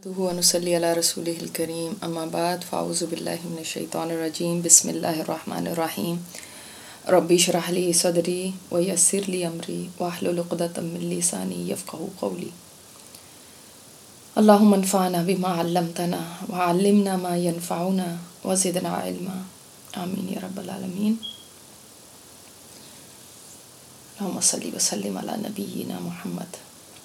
नहमदुहु व नुसल्ली अला रसूलिहिल करीम अम्मा बाद फ़ाऊज़ु बिल्लाहि मिनश शैतानिर रजीम बिस्मिल्लाहिर रहमानिर रहीम रब्बि इश्रह ली सदरी व यस्सिर ली अमरी वहलुल उक़दतम मिन लिसानी यफ़क़हू क़ौली। अल्लाहुम्मा अन्फ़अना बिमा अल्लमतना व अल्लिमना मा यनफ़अुना व ज़िदना इल्मा आमीन या रब्बल आलमीन। अल्लाहुम्मा सल्लि व सल्लिम अला नबिय्यिना मुहम्मद।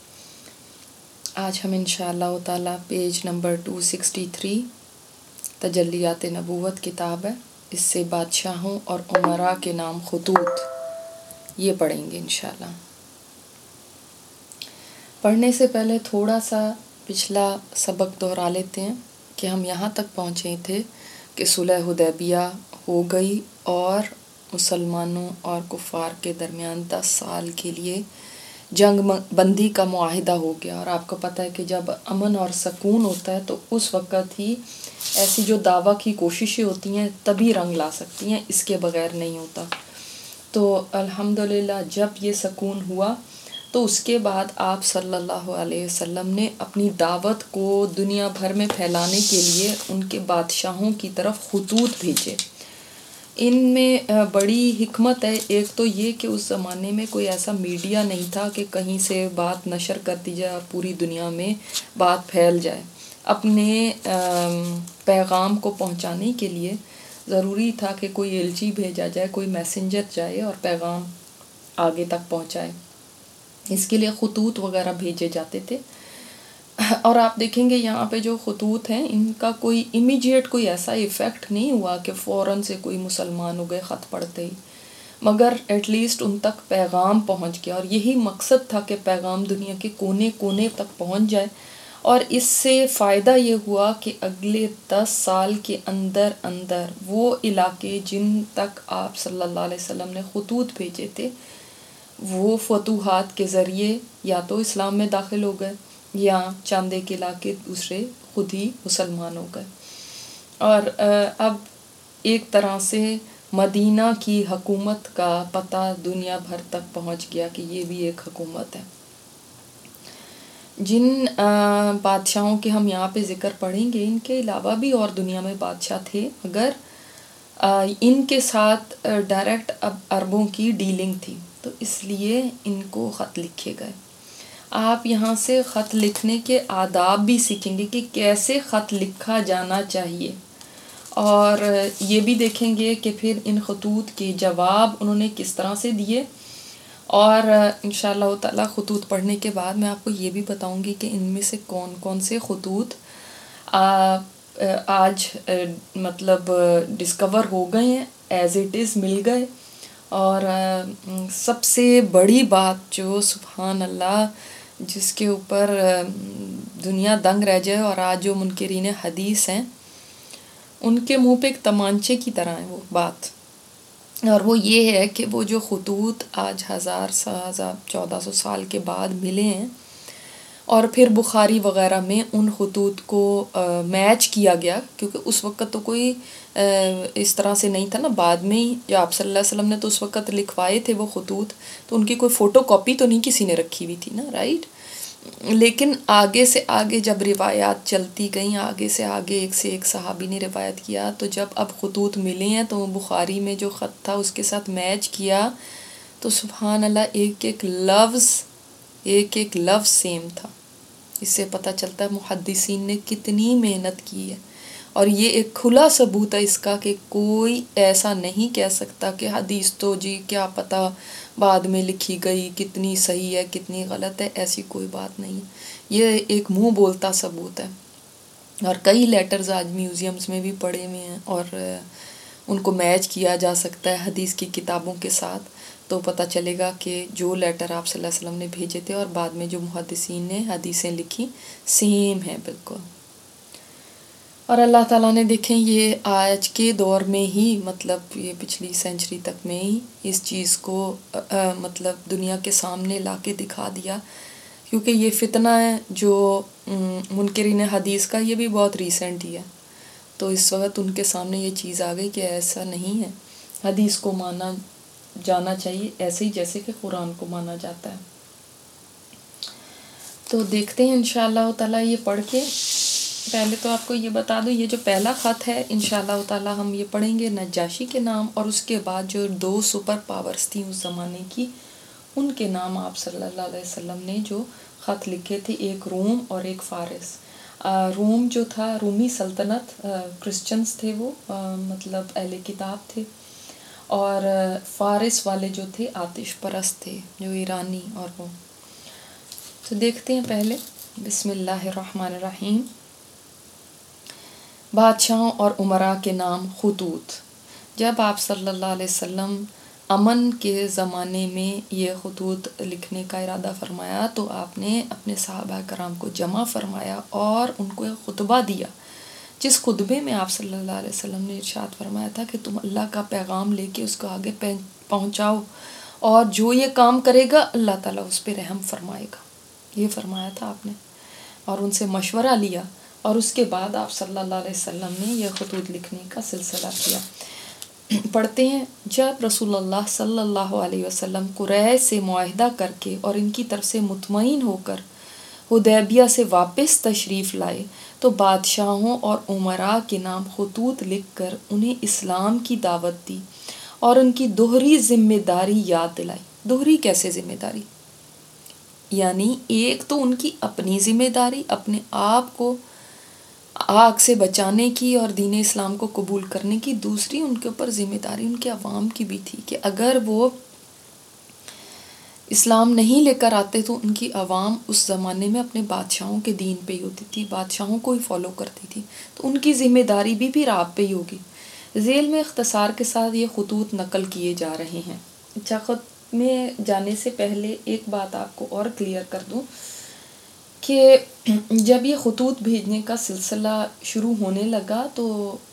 आज हम इंशाअल्लाह ताला पेज नंबर 263 तजल्लियात नबूवत किताब है, इससे बादशाहों और उमरा के नाम खुतूत ये पढ़ेंगे इंशाअल्लाह। पढ़ने से पहले थोड़ा सा पिछला सबक दोहरा लेते हैं कि हम यहाँ तक पहुँचे थे कि सुलह हुदैबिया हो गई और मुसलमानों और कुफ़ार के दरमियान 10 साल के लिए जंग बंदी का मुआहिदा हो गया। और आपको पता है कि जब अमन और सकून होता है तो उस वक़्त ही ऐसी जो दावा की कोशिशें होती हैं तभी रंग ला सकती हैं, इसके बगैर नहीं होता। तो अल्हम्दुलिल्लाह जब ये सकून हुआ तो उसके बाद आप सल्लल्लाहु अलैहि वसल्लम ने अपनी दावत को दुनिया भर में फैलाने के लिए उनके बादशाहों की तरफ खुतूत भेजे। इनमें बड़ी हिकमत है। एक तो ये कि उस ज़माने में कोई ऐसा मीडिया नहीं था कि कहीं से बात नशर कर दी जाए और पूरी दुनिया में बात फैल जाए। अपने पैगाम को पहुंचाने के लिए ज़रूरी था कि कोई एलची भेजा जाए, कोई मैसेंजर जाए और पैगाम आगे तक पहुंचाए। इसके लिए खुतूत वगैरह भेजे जाते थे। और आप देखेंगे यहाँ पे जो खुतूत हैं इनका कोई इमीडिएट कोई ऐसा इफ़ेक्ट नहीं हुआ कि फ़ौरन से कोई मुसलमान हो गए ख़त पढ़ते ही, मगर एटलीस्ट उन तक पैगाम पहुँच गया। और यही मकसद था कि पैगाम दुनिया के कोने कोने तक पहुँच जाए। और इससे फ़ायदा ये हुआ कि अगले 10 साल के अंदर अंदर वो इलाके जिन तक आप सल्लल्लाहु अलैहि वसल्लम ने खुतूत भेजे थे वो फतूहात के ज़रिए या तो इस्लाम में दाखिल हो गए या चंद एक इलाके दूसरे खुद ही मुसलमान हो गए। और अब एक तरह से मदीना की हुकूमत का पता दुनिया भर तक पहुंच गया कि ये भी एक हुकूमत है। जिन बादशाहों के हम यहाँ पे ज़िक्र पढ़ेंगे इनके अलावा भी और दुनिया में बादशाह थे, मगर इनके साथ डायरेक्ट अब अरबों की डीलिंग थी, तो इसलिए इनको ख़त लिखे गए। आप यहाँ से ख़त लिखने के आदाब भी सीखेंगे कि कैसे ख़त लिखा जाना चाहिए। और ये भी देखेंगे कि फिर इन खतूत के जवाब उन्होंने किस तरह से दिए। और इंशाअल्लाह ताला खतूत पढ़ने के बाद मैं आपको ये भी बताऊंगी कि इनमें से कौन कौन से खतूत आज मतलब डिस्कवर हो गए हैं, एज़ इट इज़ मिल गए। और सबसे बड़ी बात जो सुभान अल्लाह जिसके ऊपर दुनिया दंग रह जाए, और आज जो मुनकिरीन हदीस हैं उनके मुंह पे एक तमांचे की तरह है वो बात। और वो ये है कि वो जो खतूत आज 1400 साल के बाद मिले हैं और फिर बुखारी वग़ैरह में उन खतूत को मैच किया गया, क्योंकि उस वक़्त तो कोई इस तरह से नहीं था ना। बाद में ही जो आप सल्लल्लाहु अलैहि वसल्लम ने तो उस वक़्त लिखवाए थे वो खतूत, तो उनकी कोई फ़ोटो कॉपी तो नहीं किसी ने रखी हुई थी ना, राइट। लेकिन आगे से आगे जब रिवायात चलती गई, आगे से आगे एक से एक सहाबी ने रिवायत किया, तो जब अब खतूत मिले हैं तो बुखारी में जो ख़त था उसके साथ मैच किया तो सुभान अल्लाह एक एक लफ्ज़ सेम था। इससे पता चलता है मुहद्दिसीन ने कितनी मेहनत की है। और ये एक खुला सबूत है इसका कि कोई ऐसा नहीं कह सकता कि हदीस तो जी क्या पता बाद में लिखी गई, कितनी सही है कितनी गलत है, ऐसी कोई बात नहीं। ये एक मुंह बोलता सबूत है। और कई लेटर्स आज म्यूज़ियम्स में भी पड़े हुए हैं और उनको मैच किया जा सकता है हदीस की किताबों के साथ, तो पता चलेगा कि जो लेटर आप सल्लल्लाहु अलैहि वसल्लम ने भेजे थे और बाद में जो मुहद्दिसीन ने हदीसें लिखी सेम है बिल्कुल। और अल्लाह ताला ने देखें ये आज के दौर में ही, मतलब ये पिछली सेंचुरी तक में ही इस चीज़ को मतलब दुनिया के सामने लाके दिखा दिया। क्योंकि ये फितना है जो मुनकिरीन हदीस का, ये भी बहुत रीसेंट ही है। तो इस वक्त उनके सामने ये चीज़ आ गई कि ऐसा नहीं है, हदीस को माना जाना चाहिए ऐसे ही जैसे कि कुरान को माना जाता है। तो देखते हैं इंशाअल्लाह ताला ये पढ़ के پہلے تو آپ کو یہ بتا دوں، یہ جو پہلا خط ہے انشاءاللہ تعالی ہم یہ پڑھیں گے نجاشی کے نام، اور اس کے بعد جو 2 سپر پاورز تھیں اس زمانے کی، ان کے نام آپ صلی اللہ علیہ وسلم نے جو خط لکھے تھے، ایک روم اور ایک فارس۔ روم جو تھا رومی سلطنت، کرسچنز تھے وہ، مطلب اہل کتاب تھے، اور فارس والے جو تھے آتش پرست تھے، جو ایرانی اور وہ۔ تو دیکھتے ہیں پہلے، بسم اللہ الرحمن الرحیم۔ بادشاہوں اور امراء کے نام، خطوط۔ جب آپ صلی اللہ علیہ وسلم امن کے زمانے میں یہ خطوط لکھنے کا ارادہ فرمایا تو آپ نے اپنے صحابہ کرام کو جمع فرمایا اور ان کو ایک خطبہ دیا، جس خطبے میں آپ صلی اللہ علیہ وسلم نے ارشاد فرمایا تھا کہ تم اللہ کا پیغام لے کے اس کو آگے پہنچاؤ، اور جو یہ کام کرے گا اللہ تعالیٰ اس پہ رحم فرمائے گا، یہ فرمایا تھا آپ نے، اور ان سے مشورہ لیا، اور اس کے بعد آپ صلی اللہ علیہ وسلم نے یہ خطوط لکھنے کا سلسلہ کیا۔ پڑھتے ہیں، جب رسول اللہ صلی اللہ علیہ وسلم قریش سے معاہدہ کر کے اور ان کی طرف سے مطمئن ہو کر حدیبیہ سے واپس تشریف لائے تو بادشاہوں اور امراء کے نام خطوط لکھ کر انہیں اسلام کی دعوت دی اور ان کی دوہری ذمہ داری یاد دلائی۔ دوہری کیسے ذمہ داری؟ یعنی ایک تو ان کی اپنی ذمہ داری اپنے آپ کو آگ سے بچانے کی اور دین اسلام کو قبول کرنے کی، دوسری ان کے اوپر ذمہ داری ان کے عوام کی بھی تھی کہ اگر وہ اسلام نہیں لے کر آتے تو ان کی عوام اس زمانے میں اپنے بادشاہوں کے دین پہ ہی ہوتی تھی، بادشاہوں کو ہی فالو کرتی تھی، تو ان کی ذمہ داری بھی پھر آپ پہ ہی ہوگی۔ ذیل میں اختصار کے ساتھ یہ خطوط نقل کیے جا رہے ہیں۔ اچھا، خط میں جانے سے پہلے ایک بات آپ کو اور کلیئر کر دوں کہ جب یہ خطوط بھیجنے کا سلسلہ شروع ہونے لگا تو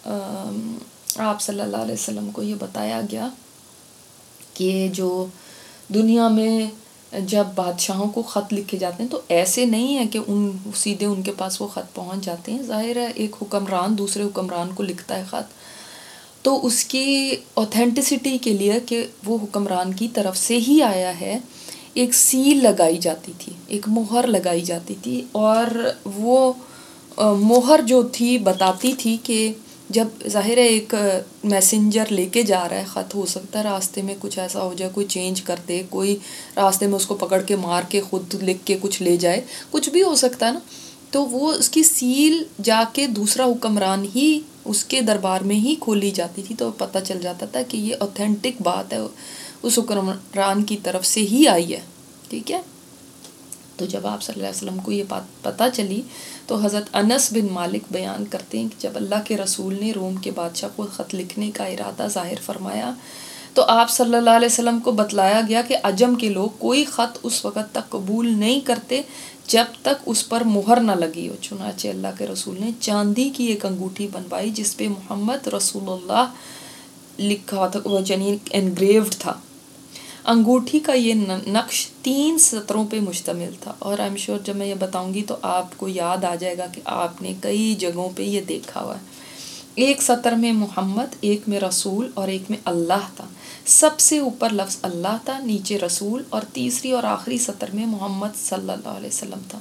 آپ صلی اللہ علیہ وسلم کو یہ بتایا گیا کہ جو دنیا میں جب بادشاہوں کو خط لکھے جاتے ہیں تو ایسے نہیں ہے کہ سیدھے ان کے پاس وہ خط پہنچ جاتے ہیں۔ ظاہر ہے ایک حکمران دوسرے حکمران کو لکھتا ہے خط، تو اس کی اوتھینٹسٹی کے لیے کہ وہ حکمران کی طرف سے ہی آیا ہے، ایک سیل لگائی جاتی تھی، ایک مہر لگائی جاتی تھی، اور وہ مہر جو تھی بتاتی تھی کہ جب ظاہر ہے ایک میسنجر لے کے جا رہا ہے خط، ہو سکتا ہے راستے میں کچھ ایسا ہو جائے، کوئی چینج کر دے، کوئی راستے میں اس کو پکڑ کے مار کے خود لکھ کے کچھ لے جائے، کچھ بھی ہو سکتا ہے نا، تو وہ اس کی سیل جا کے دوسرا حکمران ہی اس کے دربار میں ہی کھولی جاتی تھی، تو پتہ چل جاتا تھا کہ یہ اوتھینٹک بات ہے، اس حکمران کی طرف سے ہی آئی ہے، ٹھیک ہے۔ تو جب آپ صلی اللہ علیہ وسلم کو یہ بات پتہ چلی تو حضرت انس بن مالک بیان کرتے ہیں کہ جب اللہ کے رسول نے روم کے بادشاہ کو خط لکھنے کا ارادہ ظاہر فرمایا تو آپ صلی اللہ علیہ وسلم کو بتلایا گیا کہ عجم کے لوگ کوئی خط اس وقت تک قبول نہیں کرتے جب تک اس پر مہر نہ لگی ہو۔ چنانچہ اللہ کے رسول نے چاندی کی ایک انگوٹھی بنوائی جس پہ محمد رسول اللہ لکھا تھا، وہ یعنی انگریوڈ تھا۔ انگوٹھی کا یہ نقش 3 سطروں پہ مشتمل تھا، اور آئی ایم شیور جب میں یہ بتاؤں گی تو آپ کو یاد آ جائے گا کہ آپ نے کئی جگہوں پہ یہ دیکھا ہوا ہے۔ ایک سطر میں محمد، ایک میں رسول اور ایک میں اللہ تھا، سب سے اوپر لفظ اللہ تھا، نیچے رسول، اور تیسری اور آخری سطر میں محمد صلی اللہ علیہ وسلم تھا۔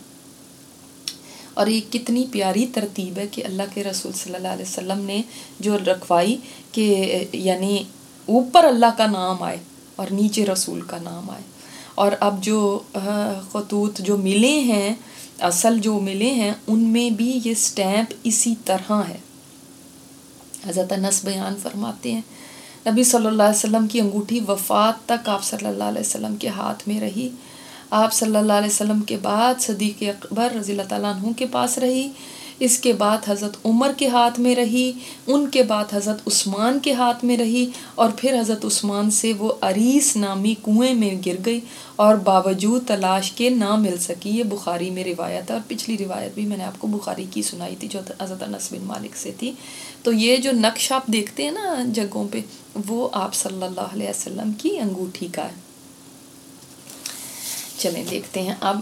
اور یہ کتنی پیاری ترتیب ہے کہ اللہ کے رسول صلی اللہ علیہ وسلم نے جو رکھوائی کہ یعنی اوپر اللہ کا نام آئے اور نیچے رسول کا نام آئے۔ اور اب جو خطوط جو ملے ہیں، اصل جو ملے ہیں، ان میں بھی یہ سٹیمپ اسی طرح ہے۔ حضرت انس بیان فرماتے ہیں نبی صلی اللہ علیہ وسلم کی انگوٹھی وفات تک آپ صلی اللہ علیہ وسلم کے ہاتھ میں رہی۔ آپ صلی اللہ علیہ وسلم کے بعد صدیق اکبر رضی اللہ تعالیٰ عنہ کے پاس رہی، اس کے بعد حضرت عمر کے ہاتھ میں رہی، ان کے بعد حضرت عثمان کے ہاتھ میں رہی، اور پھر حضرت عثمان سے وہ عریس نامی کنویں میں گر گئی اور باوجود تلاش کے نہ مل سکی۔ یہ بخاری میں روایت ہے، اور پچھلی روایت بھی میں نے آپ کو بخاری کی سنائی تھی جو حضرت انس بن مالک سے تھی۔ تو یہ جو نقش آپ دیکھتے ہیں نا جگہوں پہ، وہ آپ صلی اللہ علیہ وسلم کی انگوٹھی کا ہے۔ چلیں دیکھتے ہیں اب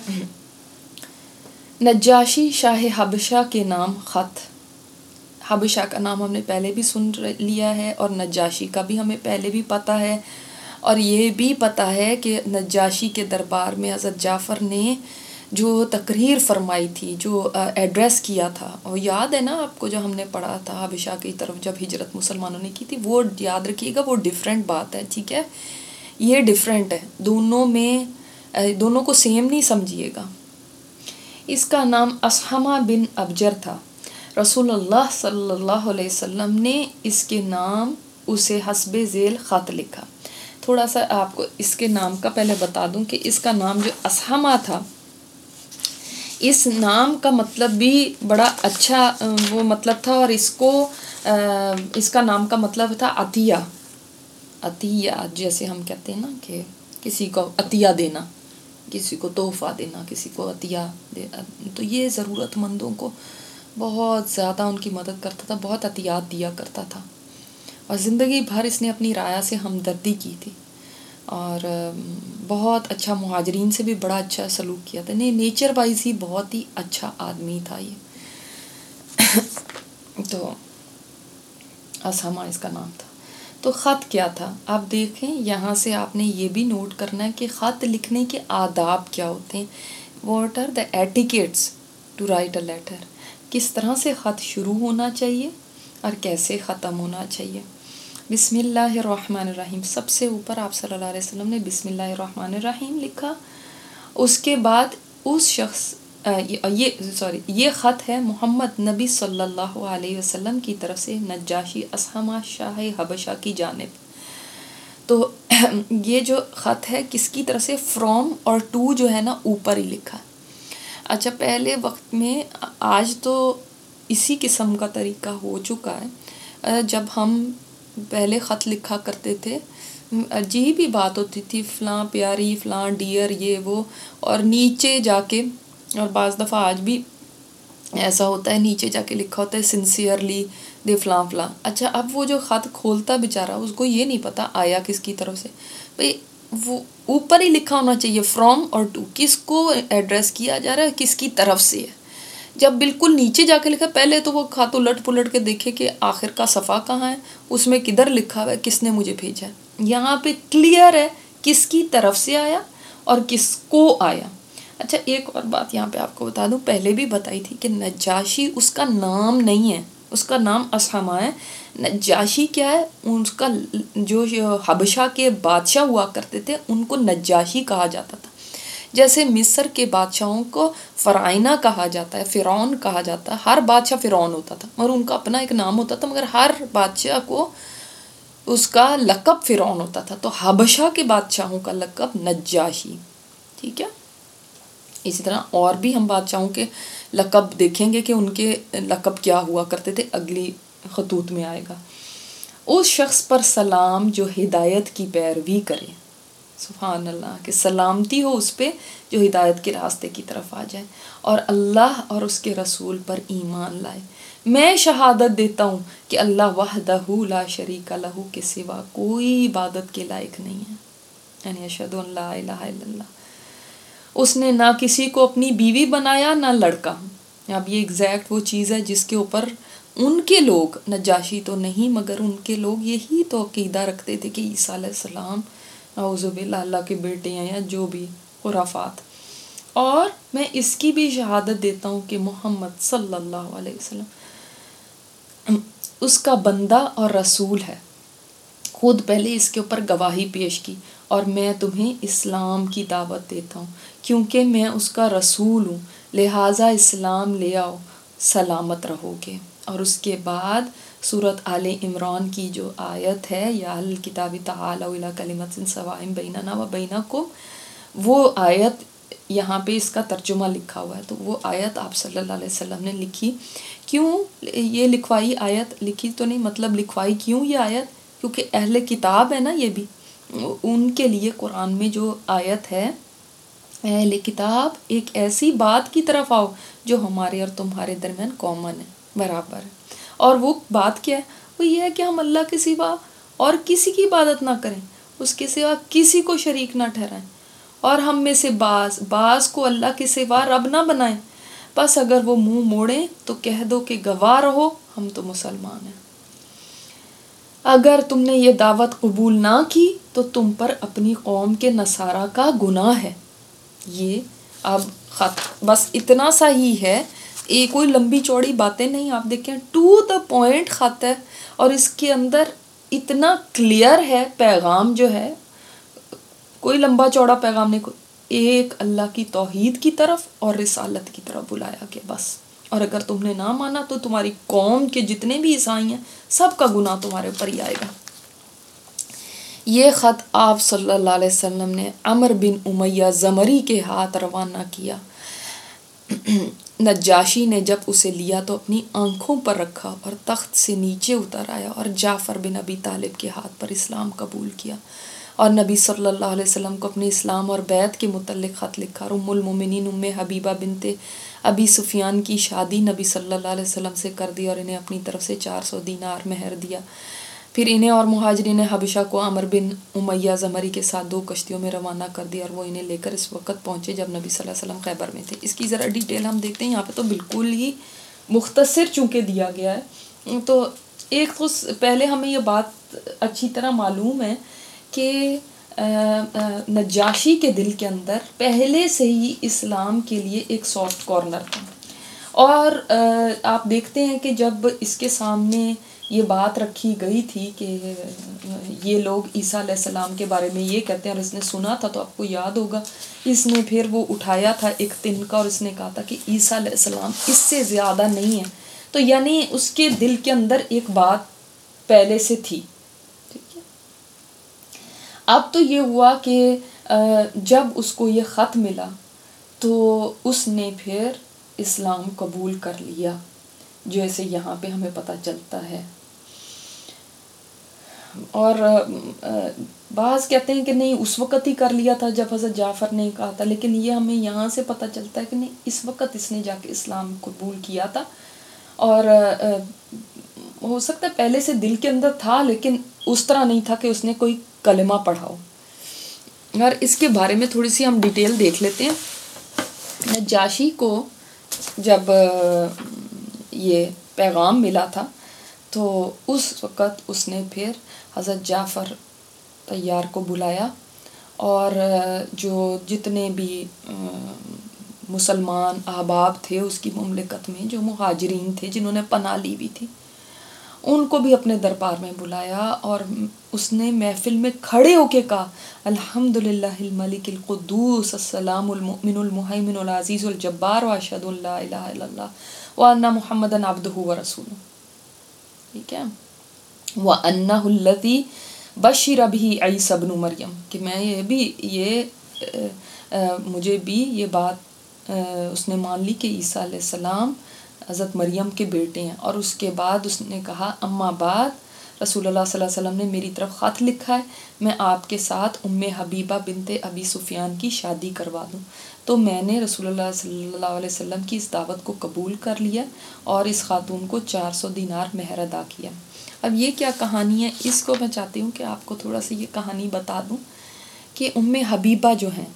نجاشی شاہ حبشہ کے نام خط۔ حبشہ کا نام ہم نے پہلے بھی سن لیا ہے، اور نجاشی کا بھی ہمیں پہلے بھی پتہ ہے، اور یہ بھی پتہ ہے کہ نجاشی کے دربار میں حضرت جعفر نے جو تقریر فرمائی تھی، جو ایڈریس کیا تھا، اور یاد ہے نا آپ کو جو ہم نے پڑھا تھا حبشہ کی طرف جب ہجرت مسلمانوں نے کی تھی، وہ یاد رکھیے گا، وہ ڈیفرنٹ بات ہے، ٹھیک ہے، یہ ڈیفرنٹ ہے، دونوں کو سیم نہیں سمجھیے گا۔ اس کا نام اسحمہ بن ابجر تھا۔ رسول اللہ صلی اللہ علیہ وسلم نے اس کے نام اسے حسب ذیل خط لکھا۔ تھوڑا سا آپ کو اس کے نام کا پہلے بتا دوں کہ اس کا نام جو اسحمہ تھا، اس نام کا مطلب بھی بڑا اچھا وہ مطلب تھا، اور اس کا نام کا مطلب تھا عطیہ، جیسے ہم کہتے ہیں نا کہ کسی کو عطیہ دینا، کسی کو تحفہ دینا، کسی کو عطیہ دینا، تو یہ ضرورت مندوں کو بہت زیادہ ان کی مدد کرتا تھا، بہت عطیات دیا کرتا تھا، اور زندگی بھر اس نے اپنی رعایا سے ہمدردی کی تھی، اور بہت اچھا، مہاجرین سے بھی بڑا اچھا سلوک کیا تھا، نیچر وائز ہی بہت ہی اچھا آدمی تھا یہ۔ تو اسحمہ اس کا نام تھا۔ تو خط کیا تھا، آپ دیکھیں یہاں سے آپ نے یہ بھی نوٹ کرنا ہے کہ خط لکھنے کے آداب کیا ہوتے ہیں، what are the etiquettes to write a letter, کس طرح سے خط شروع ہونا چاہیے اور کیسے ختم ہونا چاہیے۔ بسم اللہ الرحمن الرحیم، سب سے اوپر آپ صلی اللہ علیہ وسلم نے بسم اللہ الرحمن الرحیم لکھا، اس کے بعد اس شخص یہ خط ہے محمد نبی صلی اللہ علیہ وسلم کی طرف سے نجاشی اسحمہ شاہ حبشہ کی جانب۔ تو یہ جو خط ہے کس کی طرف سے، فرام اور ٹو جو ہے نا اوپر ہی لکھا۔ اچھا، پہلے وقت میں، آج تو اسی قسم کا طریقہ ہو چکا ہے، جب ہم پہلے خط لکھا کرتے تھے عجیب ہی بات ہوتی تھی، فلاں پیاری، فلاں ڈیئر، یہ وہ، اور نیچے جا کے، اور بعض دفعہ آج بھی ایسا ہوتا ہے، نیچے جا کے لکھا ہوتا ہے سنسیئرلی دے فلاں فلاں۔ اچھا، اب وہ جو خط کھولتا بیچارہ، اس کو یہ نہیں پتا آیا کس کی طرف سے، بھئی وہ اوپر ہی لکھا ہونا چاہیے فرام اور ٹو، کس کو ایڈریس کیا جا رہا ہے، کس کی طرف سے ہے۔ جب بالکل نیچے جا کے لکھا، پہلے تو وہ خط الٹ پلٹ کے دیکھے کہ آخر کا صفحہ کہاں ہے، اس میں کدھر لکھا ہوا ہے، کس نے مجھے بھیجا ہے۔ یہاں پہ کلیئر ہے کس کی طرف سے آیا اور کس کو آیا۔ اچھا، ایک اور بات یہاں پہ آپ کو بتا دوں، پہلے بھی بتائی تھی کہ نجاشی اس کا نام نہیں ہے، اس کا نام اسحمہ ہے۔ نجاشی کیا ہے، اس کا جو حبشہ کے بادشاہ ہوا کرتے تھے ان کو نجاشی کہا جاتا تھا، جیسے مصر کے بادشاہوں کو فرعونہ کہا جاتا ہے، فرعون کہا جاتا ہے، ہر بادشاہ فرعون ہوتا تھا اور ان کا اپنا ایک نام ہوتا تھا، مگر ہر بادشاہ کو اس کا لقب فرعون ہوتا تھا، تو حبشہ کے بادشاہوں کا لقب نجاشی، ٹھیک ہے۔ اسی طرح اور بھی ہم بادشاہوں کے لقب دیکھیں گے کہ ان کے لقب کیا ہوا کرتے تھے، اگلی خطوط میں آئے گا۔ اس شخص پر سلام جو ہدایت کی پیروی کرے، سبحان اللہ، کہ سلامتی ہو اس پہ جو ہدایت کے راستے کی طرف آ جائے اور اللہ اور اس کے رسول پر ایمان لائے۔ میں شہادت دیتا ہوں کہ اللہ وحدہ لا شریک لہ کے سوا کوئی عبادت کے لائق نہیں ہے، یعنی اشہد ان لا الہ الا اللہ۔ اس نے نہ کسی کو اپنی بیوی بنایا نہ لڑکا۔ اب یہ ایگزیکٹ وہ چیز ہے جس کے اوپر ان کے لوگ، نجاشی تو نہیں مگر ان کے لوگ یہی تو عقیدہ رکھتے تھے کہ عیسیٰ علیہ السلام اعوذ باللہ اللہ کے بیٹے ہیں، یا جو بھی خرافات۔ اور میں اس کی بھی شہادت دیتا ہوں کہ محمد صلی اللہ علیہ وسلم اس کا بندہ اور رسول ہے۔ خود پہلے اس کے اوپر گواہی پیش کی، اور میں تمہیں اسلام کی دعوت دیتا ہوں کیونکہ میں اس کا رسول ہوں، لہٰذا اسلام لے آؤ، سلامت رہو گے۔ اور اس کے بعد سورۃ آل عمران کی جو آیت ہے، یا اہل الکتاب تعالوا الی کلمۃ سواء بیننا و بینکم، وہ آیت یہاں پہ اس کا ترجمہ لکھا ہوا ہے، تو وہ آیت آپ صلی اللہ علیہ وسلم نے لکھی۔ کیوں یہ لکھوائی آیت لکھی تو نہیں، مطلب لکھوائی کیوں یہ آیت، کیونکہ اہل کتاب ہے نا، یہ بھی ان کے لیے قرآن میں جو آیت ہے، اہل کتاب ایک ایسی بات کی طرف آؤ جو ہمارے اور تمہارے درمیان کامن ہے، برابر ہے۔ اور وہ بات کیا ہے، وہ یہ ہے کہ ہم اللہ کے سوا اور کسی کی عبادت نہ کریں، اس کے سوا کسی کو شریک نہ ٹھہرائیں، اور ہم میں سے بعض کو اللہ کے سوا رب نہ بنائیں۔ بس اگر وہ منہ موڑیں تو کہہ دو کہ گواہ رہو ہم تو مسلمان ہیں۔ اگر تم نے یہ دعوت قبول نہ کی تو تم پر اپنی قوم کے نصارہ کا گناہ ہے۔ یہ اب خط، بس اتنا سا ہی ہے، کوئی لمبی چوڑی باتیں نہیں، آپ دیکھیں ٹو دا پوائنٹ خط ہے، اور اس کے اندر اتنا کلیئر ہے پیغام جو ہے، کوئی لمبا چوڑا پیغام نہیں، ایک اللہ کی توحید کی طرف اور رسالت کی طرف بلایا گیا بس. اور اگر تم نے نہ مانا تو تمہاری قوم کے جتنے بھی عیسائی ہیں سب کا گناہ تمہارے اوپر ہی آئے گا. یہ خط آپ صلی اللہ علیہ وسلم نے عمر بن امیہ زمری کے ہاتھ روانہ کیا. نجاشی نے جب اسے لیا تو اپنی آنکھوں پر رکھا اور تخت سے نیچے اتر آیا اور جعفر بن ابی طالب کے ہاتھ پر اسلام قبول کیا، اور نبی صلی اللہ علیہ وسلم کو اپنے اسلام اور بیعت کے متعلق خط لکھا، اور ام المومنین حبیبہ بنت ابی سفیان کی شادی نبی صلی اللہ علیہ وسلم سے کر دی اور انہیں اپنی طرف سے 400 دینار مہر دیا. پھر انہیں اور مہاجرین حبشہ کو عمر بن امیہ زمری کے ساتھ 2 کشتیوں میں روانہ کر دیا، اور وہ انہیں لے کر اس وقت پہنچے جب نبی صلی اللہ علیہ وسلم خیبر میں تھے. اس کی ذرا ڈیٹیل ہم دیکھتے ہیں، یہاں پہ تو بالکل ہی مختصر چونکہ دیا گیا ہے. تو ایک تو پہلے ہمیں یہ بات اچھی طرح معلوم ہے کہ نجاشی کے دل کے اندر پہلے سے ہی اسلام کے لیے ایک سافٹ کارنر تھا، اور آپ دیکھتے ہیں کہ جب اس کے سامنے یہ بات رکھی گئی تھی کہ یہ لوگ عیسیٰ علیہ السلام کے بارے میں یہ کہتے ہیں، اور اس نے سنا تھا، تو آپ کو یاد ہوگا اس نے پھر وہ اٹھایا تھا ایک تنکا اور اس نے کہا تھا کہ عیسیٰ علیہ السلام اس سے زیادہ نہیں ہے. تو یعنی اس کے دل کے اندر ایک بات پہلے سے تھی. اب تو یہ ہوا کہ جب اس کو یہ خط ملا تو اس نے پھر اسلام قبول کر لیا، جیسے یہاں پہ ہمیں پتہ چلتا ہے. اور بعض کہتے ہیں کہ نہیں اس وقت ہی کر لیا تھا جب حضرت جعفر نے کہا تھا، لیکن یہ ہمیں یہاں سے پتہ چلتا ہے کہ نہیں، اس وقت اس نے جا کے اسلام قبول کیا تھا. اور ہو سکتا ہے پہلے سے دل کے اندر تھا، لیکن اس طرح نہیں تھا کہ اس نے کوئی کلمہ پڑھا ہو. اور اس کے بارے میں تھوڑی سی ہم ڈیٹیل دیکھ لیتے ہیں. نجاشی کو جب یہ پیغام ملا تھا تو اس وقت اس نے پھر حضرت جعفر طیار کو بلایا، اور جو جتنے بھی مسلمان احباب تھے اس کی مملکت میں، جو مہاجرین تھے جنہوں نے پناہ لی ہوئی تھی، ان کو بھی اپنے دربار میں بلایا، اور اس نے محفل میں کھڑے ہو کے کہا الحمدللہ الملک القدوس السلام المؤمن المہیمن العزیز الجبار واشہد ان لا الہ الا اللہ وان محمدًا عبدہ ورسولہ. ٹھیک ہے، وَأَنَّهُ الَّذِي بَشِّرَ بِهِ عِیسیٰ ابْنُ مریم، کہ میں مجھے بھی یہ بات اس نے مان لی کہ عیسیٰ علیہ السلام حضرت مریم کے بیٹے ہیں. اور اس کے بعد اس نے کہا اما بعد رسول اللہ صلی اللہ علیہ وسلم نے میری طرف خط لکھا ہے، میں آپ کے ساتھ ام حبیبہ بنت ابی سفیان کی شادی کروا دوں. تو میں نے رسول اللہ صلی اللہ علیہ وسلم کی اس دعوت کو قبول کر لیا اور اس خاتون کو 400 دینار مہر ادا کیا. اب یہ کیا کہانی ہے، اس کو میں چاہتی ہوں کہ آپ کو تھوڑا سا یہ کہانی بتا دوں کہ ام حبیبہ جو ہیں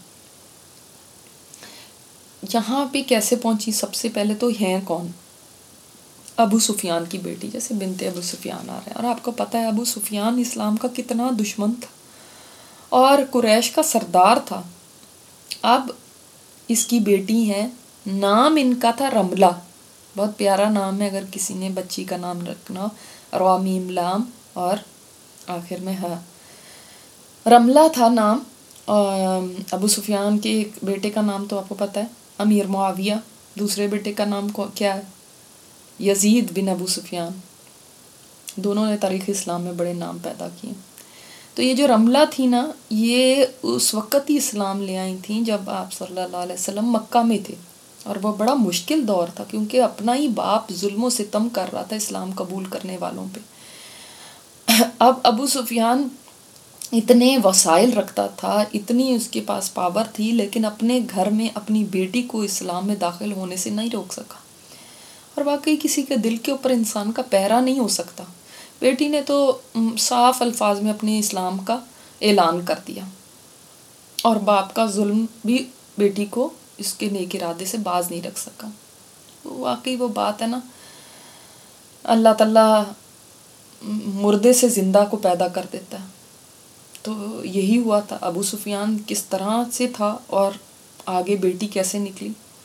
یہاں پہ کیسے پہنچی. سب سے پہلے تو ہیں کون؟ ابو سفیان کی بیٹی، جیسے بنت ابو سفیان آ رہا ہے، اور آپ کو پتہ ہے ابو سفیان اسلام کا کتنا دشمن تھا اور قریش کا سردار تھا. اب اس کی بیٹی ہے، نام ان کا تھا رملہ، بہت پیارا نام ہے اگر کسی نے بچی کا نام رکھنا ہو، را میم لام اور آخر میں ہاں. رملہ تھا نام. ابو سفیان کے ایک بیٹے کا نام تو آپ کو پتہ ہے امیر معاویہ، دوسرے بیٹے کا نام کیا ہے؟ یزید بن ابو سفیان. دونوں نے تاریخ اسلام میں بڑے نام پیدا کیے. تو یہ جو رملہ تھی نا، یہ اس وقت ہی اسلام لے آئی تھیں جب آپ صلی اللہ علیہ وسلم مکہ میں تھے، اور وہ بڑا مشکل دور تھا کیونکہ اپنا ہی باپ ظلم و ستم کر رہا تھا اسلام قبول کرنے والوں پہ. اب ابو سفیان اتنے وسائل رکھتا تھا، اتنی اس کے پاس پاور تھی، لیکن اپنے گھر میں اپنی بیٹی کو اسلام میں داخل ہونے سے نہیں روک سکا. اور واقعی کسی کے دل کے اوپر انسان کا پہرا نہیں ہو سکتا. بیٹی نے تو صاف الفاظ میں اپنے اسلام کا اعلان کر دیا، اور باپ کا ظلم بھی بیٹی کو اس کے نیک ارادے سے باز نہیں رکھ سکا. واقعی وہ بات ہے نا، اللہ تعالیٰ مردے سے زندہ کو پیدا کر دیتا ہے. تو یہی ہوا تھا. ابو سفیان کس طرح سے تھا اور آگے بیٹی کیسے نکلی.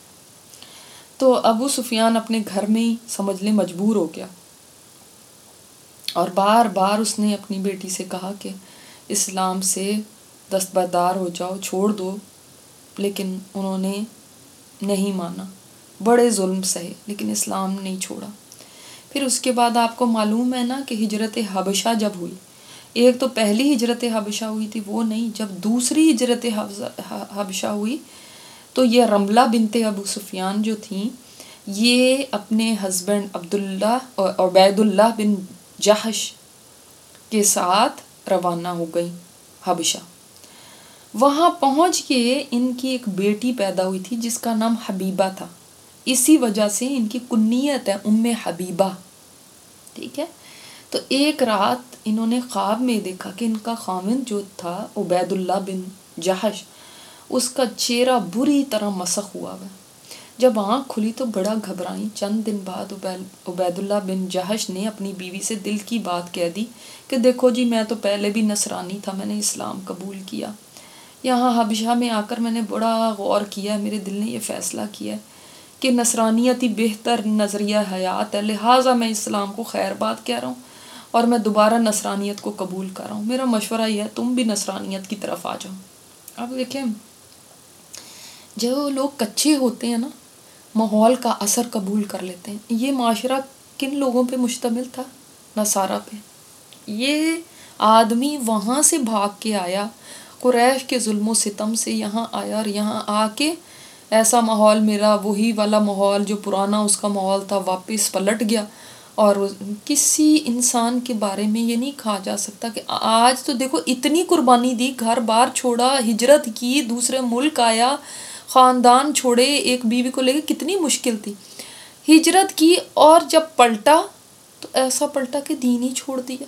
تو ابو سفیان اپنے گھر میں ہی سمجھ لیں مجبور ہو گیا، اور بار بار اس نے اپنی بیٹی سے کہا کہ اسلام سے دستبردار ہو جاؤ، چھوڑ دو، لیکن انہوں نے نہیں مانا، بڑے ظلم سہے لیکن اسلام نہیں چھوڑا۔ پھر اس کے بعد آپ کو معلوم ہے نا کہ ہجرت حبشہ جب ہوئی، ایک تو پہلی ہجرت حبشہ ہوئی تھی وہ نہیں، جب دوسری ہجرت حبشہ ہوئی تو یہ رملہ بنت ابو سفیان جو تھیں، یہ اپنے ہسبینڈ عبید اللہ بن جحش کے ساتھ روانہ ہو گئی حبشہ۔ وہاں پہنچ کے ان کی ایک بیٹی پیدا ہوئی تھی جس کا نام حبیبہ تھا، اسی وجہ سے ان کی کنیت ہے ام حبیبہ، ٹھیک ہے۔ تو ایک رات انہوں نے خواب میں دیکھا کہ ان کا خاوند جو تھا عبید اللہ بن جحش، اس کا چہرہ بری طرح مسخ ہوا ہے۔ جب آنکھ کھلی تو بڑا گھبرائیں۔ چند دن بعد عبید اللہ بن جحش نے اپنی بیوی سے دل کی بات کہہ دی کہ دیکھو جی، میں تو پہلے بھی نصرانی تھا، میں نے اسلام قبول کیا، یہاں حبشہ میں آ کر میں نے بڑا غور کیا، میرے دل نے یہ فیصلہ کیا کہ نصرانیت ہی بہتر نظریہ حیات ہے، لہٰذا میں اسلام کو خیر بات کہہ رہا ہوں اور میں دوبارہ نصرانیت کو قبول کر رہا ہوں، میرا مشورہ یہ ہے تم بھی نصرانیت کی طرف آ جاؤ۔ اب دیکھیں، جو لوگ کچے ہوتے ہیں نا، ماحول کا اثر قبول کر لیتے ہیں۔ یہ معاشرہ کن لوگوں پہ مشتمل تھا؟ نصارہ پہ۔ یہ آدمی وہاں سے بھاگ کے آیا، قریش کے ظلم و ستم سے یہاں آیا، اور یہاں آ کے ایسا ماحول ملا، وہی والا ماحول جو پرانا اس کا ماحول تھا واپس پلٹ گیا۔ اور کسی انسان کے بارے میں یہ نہیں کہا جا سکتا کہ آج تو دیکھو اتنی قربانی دی، گھر بار چھوڑا، ہجرت کی، دوسرے ملک آیا، خاندان چھوڑے، ایک بیوی کو لے کے، کتنی مشکل تھی، ہجرت کی، اور جب پلٹا تو ایسا پلٹا کہ دین ہی چھوڑ دیا۔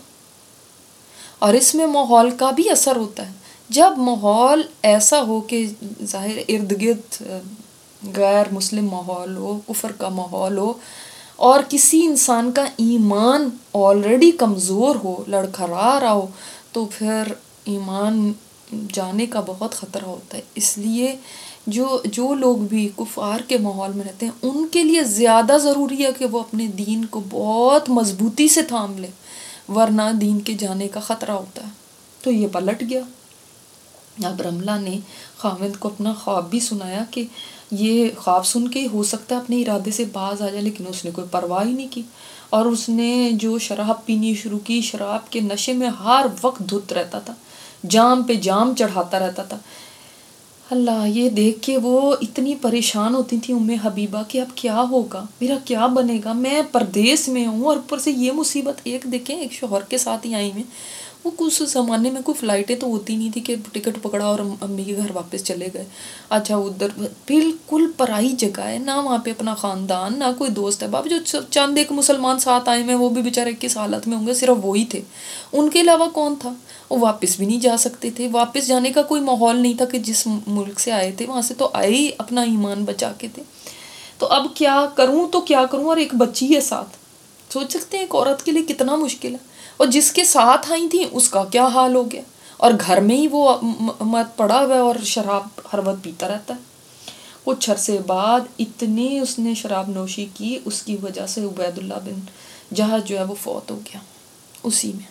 اور اس میں ماحول کا بھی اثر ہوتا ہے۔ جب ماحول ایسا ہو کہ ظاہر ارد گرد غیر مسلم ماحول ہو، کفر کا ماحول ہو، اور کسی انسان کا ایمان آلریڈی کمزور ہو، لڑکھڑا رہا ہو، تو پھر ایمان جانے کا بہت خطرہ ہوتا ہے۔ اس لیے جو لوگ بھی کفار کے ماحول میں رہتے ہیں ان کے لیے زیادہ ضروری ہے کہ وہ اپنے دین کو بہت مضبوطی سے تھام لے، ورنہ دین کے جانے کا خطرہ ہوتا ہے۔ تو یہ پلٹ گیا۔ اب رملہ نے خاوند کو اپنا خواب بھی سنایا کہ یہ خواب سن کے ہو سکتا ہے اپنے ارادے سے باز آ جائے، لیکن اس نے کوئی پرواہ ہی نہیں کی، اور اس نے جو شراب پینی شروع کی، شراب کے نشے میں ہر وقت دھت رہتا تھا، جام پہ جام چڑھاتا رہتا تھا۔ اللہ، یہ دیکھ کے وہ اتنی پریشان ہوتی تھی ام حبیبہ کہ اب کیا ہوگا، میرا کیا بنے گا، میں پردیس میں ہوں، اور اوپر سے یہ مصیبت۔ ایک دیکھیں، ایک شوہر کے ساتھ ہی آئی میں، وہ کچھ زمانے میں کوئی فلائٹیں تو ہوتی نہیں تھی کہ ٹکٹ پکڑا اور امی کے گھر واپس چلے گئے۔ اچھا، ادھر بالکل پرائی جگہ ہے، نہ وہاں پہ اپنا خاندان، نہ کوئی دوست ہے، بابا جو چند ایک مسلمان ساتھ آئے میں وہ بھی بیچارے کس حالت میں ہوں گے، صرف وہی تھے، ان کے علاوہ کون تھا؟ وہ واپس بھی نہیں جا سکتے تھے، واپس جانے کا کوئی ماحول نہیں تھا کہ جس ملک سے آئے تھے وہاں سے تو آئے ہی اپنا ایمان بچا کے تھے۔ تو اب کیا کروں تو کیا کروں، اور ایک بچی ہے ساتھ، سوچ سکتے ہیں ایک عورت کے لیے کتنا مشکل ہے۔ اور جس کے ساتھ آئی تھیں اس کا کیا حال ہو گیا، اور گھر میں ہی وہ مت پڑا ہوا ہے اور شراب ہر وقت پیتا رہتا ہے۔ کچھ عرصے بعد اتنی اس نے شراب نوشی کی، اس کی وجہ سے عبید اللہ بن جحش جو ہے وہ فوت ہو گیا اسی میں۔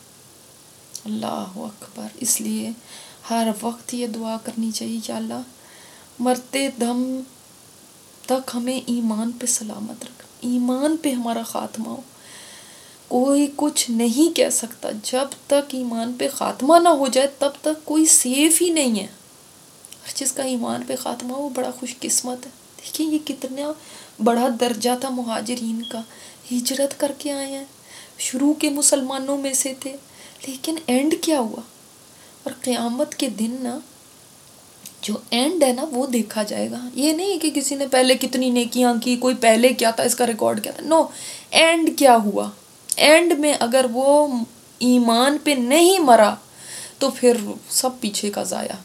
اللہ اکبر۔ اس لیے ہر وقت یہ دعا کرنی چاہیے، یا اللہ مرتے دم تک ہمیں ایمان پہ سلامت رکھ، ایمان پہ ہمارا خاتمہ ہو۔ کوئی کچھ نہیں کہہ سکتا، جب تک ایمان پہ خاتمہ نہ ہو جائے تب تک کوئی سیف ہی نہیں ہے۔ جس کا ایمان پہ خاتمہ ہو وہ بڑا خوش قسمت ہے۔ دیکھیں یہ کتنا بڑا درجہ تھا مہاجرین کا، ہجرت کر کے آئے ہیں، شروع کے مسلمانوں میں سے تھے، لیکن اینڈ کیا ہوا؟ اور قیامت کے دن نا جو اینڈ ہے نا وہ دیکھا جائے گا۔ یہ نہیں کہ کسی نے پہلے کتنی نیکیاں کی، کوئی پہلے کیا تھا اس کا ریکارڈ کیا تھا، نو، اینڈ کیا ہوا۔ اینڈ میں اگر وہ ایمان پہ نہیں مرا تو پھر سب پیچھے کا ضائع،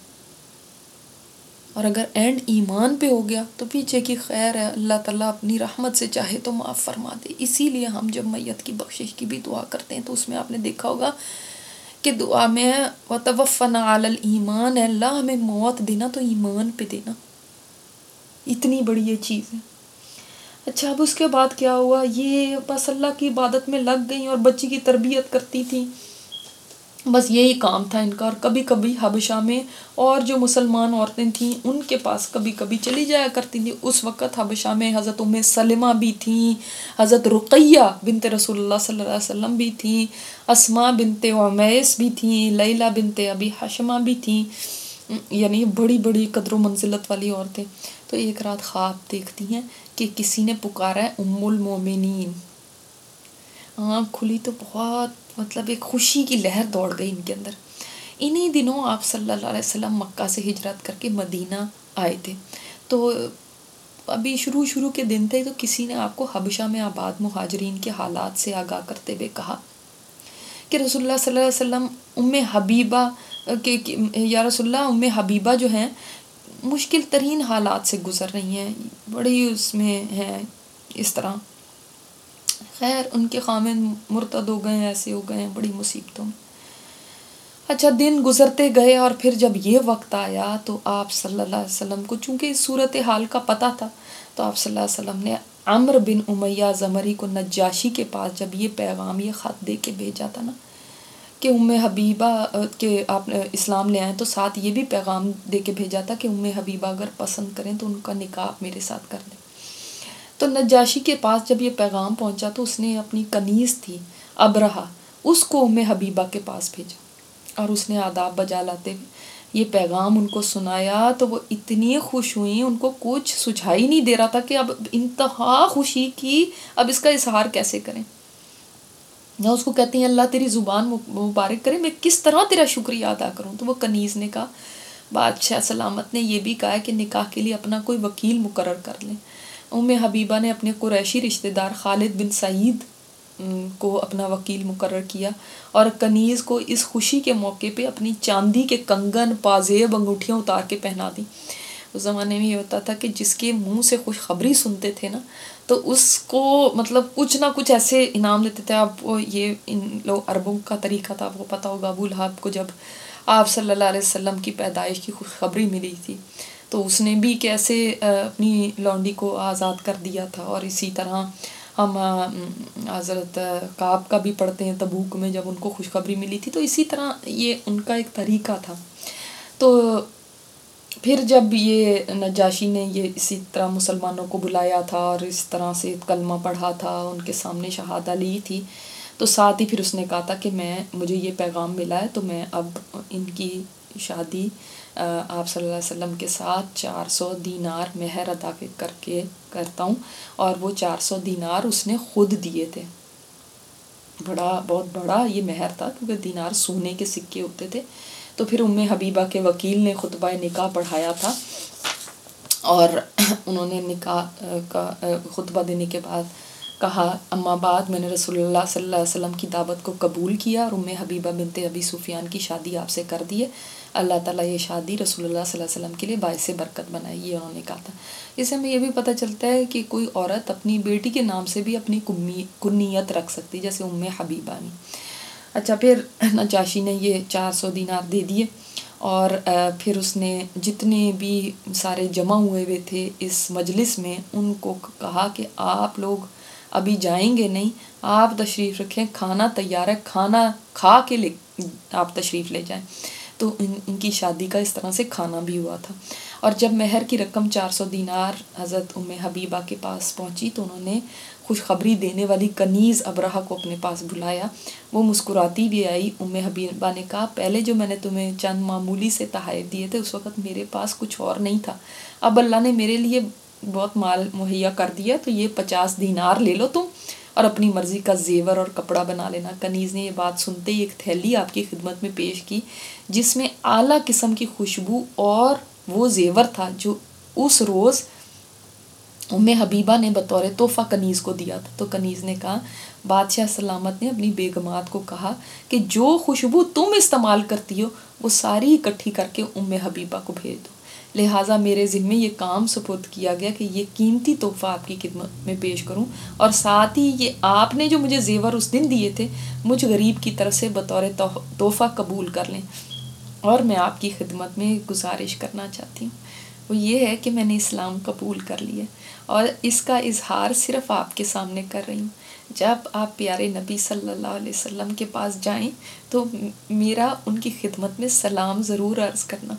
اور اگر اینڈ ایمان پہ ہو گیا تو پیچھے کی خیر ہے، اللہ تعالیٰ اپنی رحمت سے چاہے تو معاف فرما دے۔ اسی لیے ہم جب میت کی بخشش کی بھی دعا کرتے ہیں تو اس میں آپ نے دیکھا ہوگا کہ دعا میں وَتَوَفَّنَا عَلَى الْإِيمَانِ، اللہ ہمیں موت دینا تو ایمان پہ دینا، اتنی بڑی یہ چیز ہے۔ اچھا اب اس کے بعد کیا ہوا، یہ بس اللہ کی عبادت میں لگ گئیں اور بچی کی تربیت کرتی تھیں، بس یہی کام تھا ان کا. اور کبھی کبھی حبشہ میں اور جو مسلمان عورتیں تھیں ان کے پاس کبھی کبھی چلی جایا کرتی تھیں. اس وقت حبشہ میں حضرت ام سلمہ بھی تھیں، حضرت رقیہ بنت رسول اللہ صلی اللہ علیہ وسلم بھی تھیں، اسماء بنت عمیس بھی تھیں، لیلہ بنت ابی حشمہ بھی تھیں، یعنی بڑی بڑی قدر و منزلت والی عورتیں. تو ایک رات خواب دیکھتی ہیں کہ کسی نے پکارا ہے ام المومنین. آنکھ کھلی تو بہت مطلب ایک خوشی کی لہر دوڑ گئی ان کے اندر. انہی دنوں آپ صلی اللہ علیہ وسلم مکہ سے ہجرت کر کے مدینہ آئے تھے. تو ابھی شروع کے دن تھے، تو کسی نے آپ کو حبشہ میں آباد مہاجرین کے حالات سے آگاہ کرتے ہوئے کہا کہ رسول اللہ صلی اللہ علیہ وسلم ام حبیبہ یا رسول اللہ ام حبیبہ جو ہیں مشکل ترین حالات سے گزر رہی ہیں، بڑی اس میں ہیں اس طرح. خیر ان کے خامند مرتد ہو گئے ہیں، ایسے ہو گئے ہیں، بڑی مصیبتوں میں. اچھا دن گزرتے گئے اور پھر جب یہ وقت آیا تو آپ صلی اللہ علیہ وسلم کو چونکہ اس صورتحال کا پتہ تھا، تو آپ صلی اللہ علیہ وسلم نے عمرو بن امیہ زمری کو نجاشی کے پاس جب یہ پیغام یہ خط دے کے بھیجا تھا نا کہ ام حبیبہ کہ آپ اسلام لے آئیں، تو ساتھ یہ بھی پیغام دے کے بھیجا تھا کہ ام حبیبہ اگر پسند کریں تو ان کا نکاح میرے ساتھ کر دیں. تو نجاشی کے پاس جب یہ پیغام پہنچا تو اس نے اپنی کنیز تھی ابرہہ، اس کو ام حبیبہ کے پاس بھیجا اور اس نے آداب بجا لاتے ہوئے یہ پیغام ان کو سنایا. تو وہ اتنی خوش ہوئیں، ان کو کچھ سجھائی نہیں دے رہا تھا کہ اب انتہا خوشی کی، اب اس کا اظہار کیسے کریں. نہ اس کو کہتے ہیں اللہ تیری زبان مبارک کرے، میں کس طرح تیرا شکریہ ادا کروں. تو وہ کنیز نے کہا بادشاہ سلامت نے یہ بھی کہا ہے کہ نکاح کے لیے اپنا کوئی وکیل مقرر کر لیں. ام حبیبہ نے اپنے قریشی رشتہ دار خالد بن سعید کو اپنا وکیل مقرر کیا اور کنیز کو اس خوشی کے موقع پہ اپنی چاندی کے کنگن، پازیب، انگوٹھیاں اتار کے پہنا دی. اس زمانے میں یہ ہوتا تھا کہ جس کے منہ سے خوشخبری سنتے تھے نا تو اس کو مطلب کچھ نہ کچھ ایسے انعام دیتے تھے. اب یہ ان لوگ عربوں کا طریقہ تھا، وہ پتہ ہوگا ابو لہب کو جب آپ صلی اللہ علیہ وسلم کی پیدائش کی خوشخبری ملی تھی تو اس نے بھی کیسے اپنی لونڈی کو آزاد کر دیا تھا. اور اسی طرح ہم حضرت کعب کا بھی پڑھتے ہیں تبوک میں جب ان کو خوشخبری ملی تھی، تو اسی طرح یہ ان کا ایک طریقہ تھا. تو پھر جب یہ نجاشی نے یہ اسی طرح مسلمانوں کو بلایا تھا اور اس طرح سے کلمہ پڑھا تھا، ان کے سامنے شہادہ لی تھی، تو ساتھ ہی پھر اس نے کہا تھا کہ مجھے یہ پیغام ملا ہے تو میں اب ان کی شادی آپ صلی اللہ علیہ وسلم کے ساتھ 400 دینار مہر ادا کر کے کرتا ہوں. اور وہ 400 دینار اس نے خود دیے تھے. بہت بڑا یہ مہر تھا کیونکہ دینار سونے کے سکے ہوتے تھے. تو پھر ام حبیبہ کے وکیل نے خطبہ نکاح پڑھایا تھا اور انہوں نے نکاح کا خطبہ دینے کے بعد کہا اما بعد میں نے رسول اللہ صلی اللہ علیہ وسلم کی دعوت کو قبول کیا اور ام حبیبہ بنت ابی سفیان کی شادی آپ سے کر دی ہے. اللہ تعالیٰ یہ شادی رسول اللہ صلی اللہ علیہ وسلم کے لیے باعث برکت بنائے، یہ انہوں نے کہا تھا. اس سے ہمیں یہ بھی پتہ چلتا ہے کہ کوئی عورت اپنی بیٹی کے نام سے بھی اپنی کنیت رکھ سکتی، جیسے ام حبیبہ نے. اچھا پھر نجاشی نے یہ 400 دینار دے دیے اور پھر اس نے جتنے بھی سارے جمع ہوئے تھے اس مجلس میں ان کو کہا کہ آپ لوگ ابھی جائیں گے نہیں، آپ تشریف رکھیں، کھانا تیار ہے، کھانا کھا کے آپ تشریف لے جائیں. تو ان کی شادی کا اس طرح سے کھانا بھی ہوا تھا. اور جب مہر کی رقم 400 دینار حضرت ام حبیبہ کے پاس پہنچی تو انہوں نے خوشخبری دینے والی کنیز ابرہہ کو اپنے پاس بلایا. وہ مسکراتی بھی آئی. ام حبیبہ نے کہا پہلے جو میں نے تمہیں چند معمولی سے تحائف دیے تھے اس وقت میرے پاس کچھ اور نہیں تھا، اب اللہ نے میرے لیے بہت مال مہیا کر دیا، تو یہ 50 دینار لے لو تم اور اپنی مرضی کا زیور اور کپڑا بنا لینا. کنیز نے یہ بات سنتے ہی ایک تھیلی آپ کی خدمت میں پیش کی جس میں اعلیٰ قسم کی خوشبو اور وہ زیور تھا جو اس روز ام حبیبہ نے بطور تحفہ کنیز کو دیا تھا. تو کنیز نے کہا بادشاہ سلامت نے اپنی بیگمات کو کہا کہ جو خوشبو تم استعمال کرتی ہو وہ ساری اکٹھی کر کے ام حبیبہ کو بھیج دو، لہٰذا میرے ذمے یہ کام سپرد کیا گیا کہ یہ قیمتی تحفہ آپ کی خدمت میں پیش کروں، اور ساتھ ہی یہ آپ نے جو مجھے زیور اس دن دیے تھے مجھ غریب کی طرف سے بطور تحفہ قبول کر لیں، اور میں آپ کی خدمت میں گزارش کرنا چاہتی ہوں. وہ یہ ہے کہ میں نے اسلام قبول کر لیا اور اس کا اظہار صرف آپ کے سامنے کر رہی ہوں. جب آپ پیارے نبی صلی اللہ علیہ وسلم کے پاس جائیں تو میرا ان کی خدمت میں سلام ضرور عرض کرنا.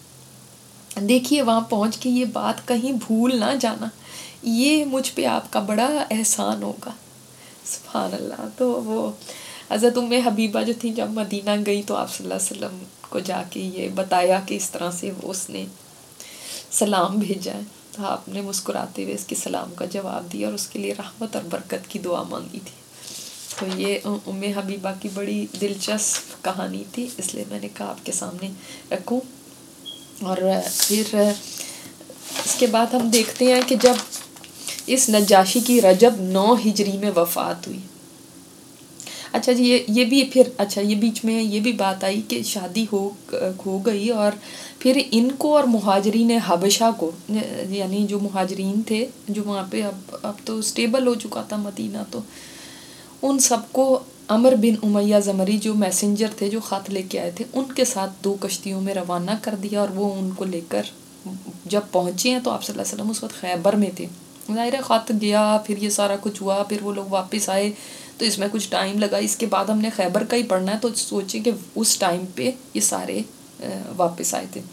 دیکھیے وہاں پہنچ کے یہ بات کہیں بھول نہ جانا, یہ مجھ پہ آپ کا بڑا احسان ہوگا. سبحان اللہ. تو وہ حضرت حبیبہ جو تھی جب مدینہ گئی تو آپ صلی اللہ علیہ وسلم کو جا کے یہ بتایا کہ اس طرح سے وہ اس نے سلام بھیجا ہے. تو آپ نے مسکراتے ہوئے اس کے سلام کا جواب دیا اور اس کے لیے رحمت اور برکت کی دعا مانگی تھی. تو یہ حبیبہ کی بڑی دلچسپ کہانی تھی, اس لیے میں نے کہا آپ کے سامنے رکھوں. اور پھر اس کے بعد ہم دیکھتے ہیں کہ جب اس نجاشی کی رجب 9 ہجری میں وفات ہوئی. اچھا جی یہ بھی پھر یہ بیچ میں یہ بھی بات آئی کہ شادی ہو گئی اور پھر ان کو اور مہاجرین حبشہ کو, یعنی جو مہاجرین تھے جو وہاں پہ اب تو اسٹیبل ہو چکا تھا مدینہ, تو ان سب کو عمر بن امیہ زمری جو میسنجر تھے جو خط لے کے آئے تھے ان کے ساتھ 2 کشتیوں میں روانہ کر دیا. اور وہ ان کو لے کر جب پہنچے ہیں تو آپ صلی اللہ علیہ وسلم اس وقت خیبر میں تھے. ظاہر خط گیا, پھر یہ سارا کچھ ہوا, پھر وہ لوگ واپس آئے تو اس میں کچھ ٹائم لگا. اس کے بعد ہم نے خیبر کا ہی پڑھنا ہے تو سوچیں کہ اس ٹائم پہ یہ سارے واپس آئے تھے.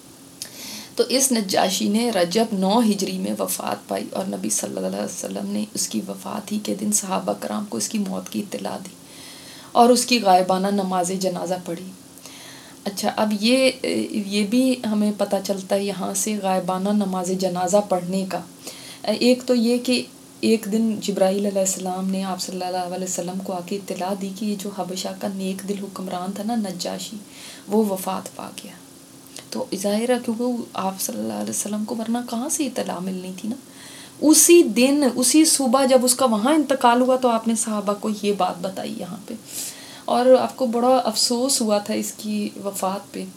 تو اس نجاشی نے رجب 9 ہجری میں وفات پائی اور نبی صلی اللہ علیہ وسلم نے اس کی وفات ہی کے دن صحابہ کرام کو اس کی موت کی اطلاع دی اور اس کی غائبانہ نماز جنازہ پڑھی. اچھا اب یہ بھی ہمیں پتہ چلتا ہے یہاں سے غائبانہ نماز جنازہ پڑھنے کا. ایک تو یہ کہ ایک دن جبرائیل علیہ السلام نے آپ صلی اللہ علیہ وسلم کو آ کے اطلاع دی کہ یہ جو حبشہ کا نیک دل حکمران تھا نا نجاشی, وہ وفات پا گیا. تو ظاہر ہے کیونکہ آپ صلی اللہ علیہ وسلم کو ورنہ کہاں سے اطلاع ملنی تھی نا. اسی دن اسی صبح جب اس کا وہاں انتقال ہوا تو آپ نے صحابہ کو یہ بات بتائی یہاں پہ, اور آپ کو بڑا افسوس ہوا تھا اس کی وفات پہ,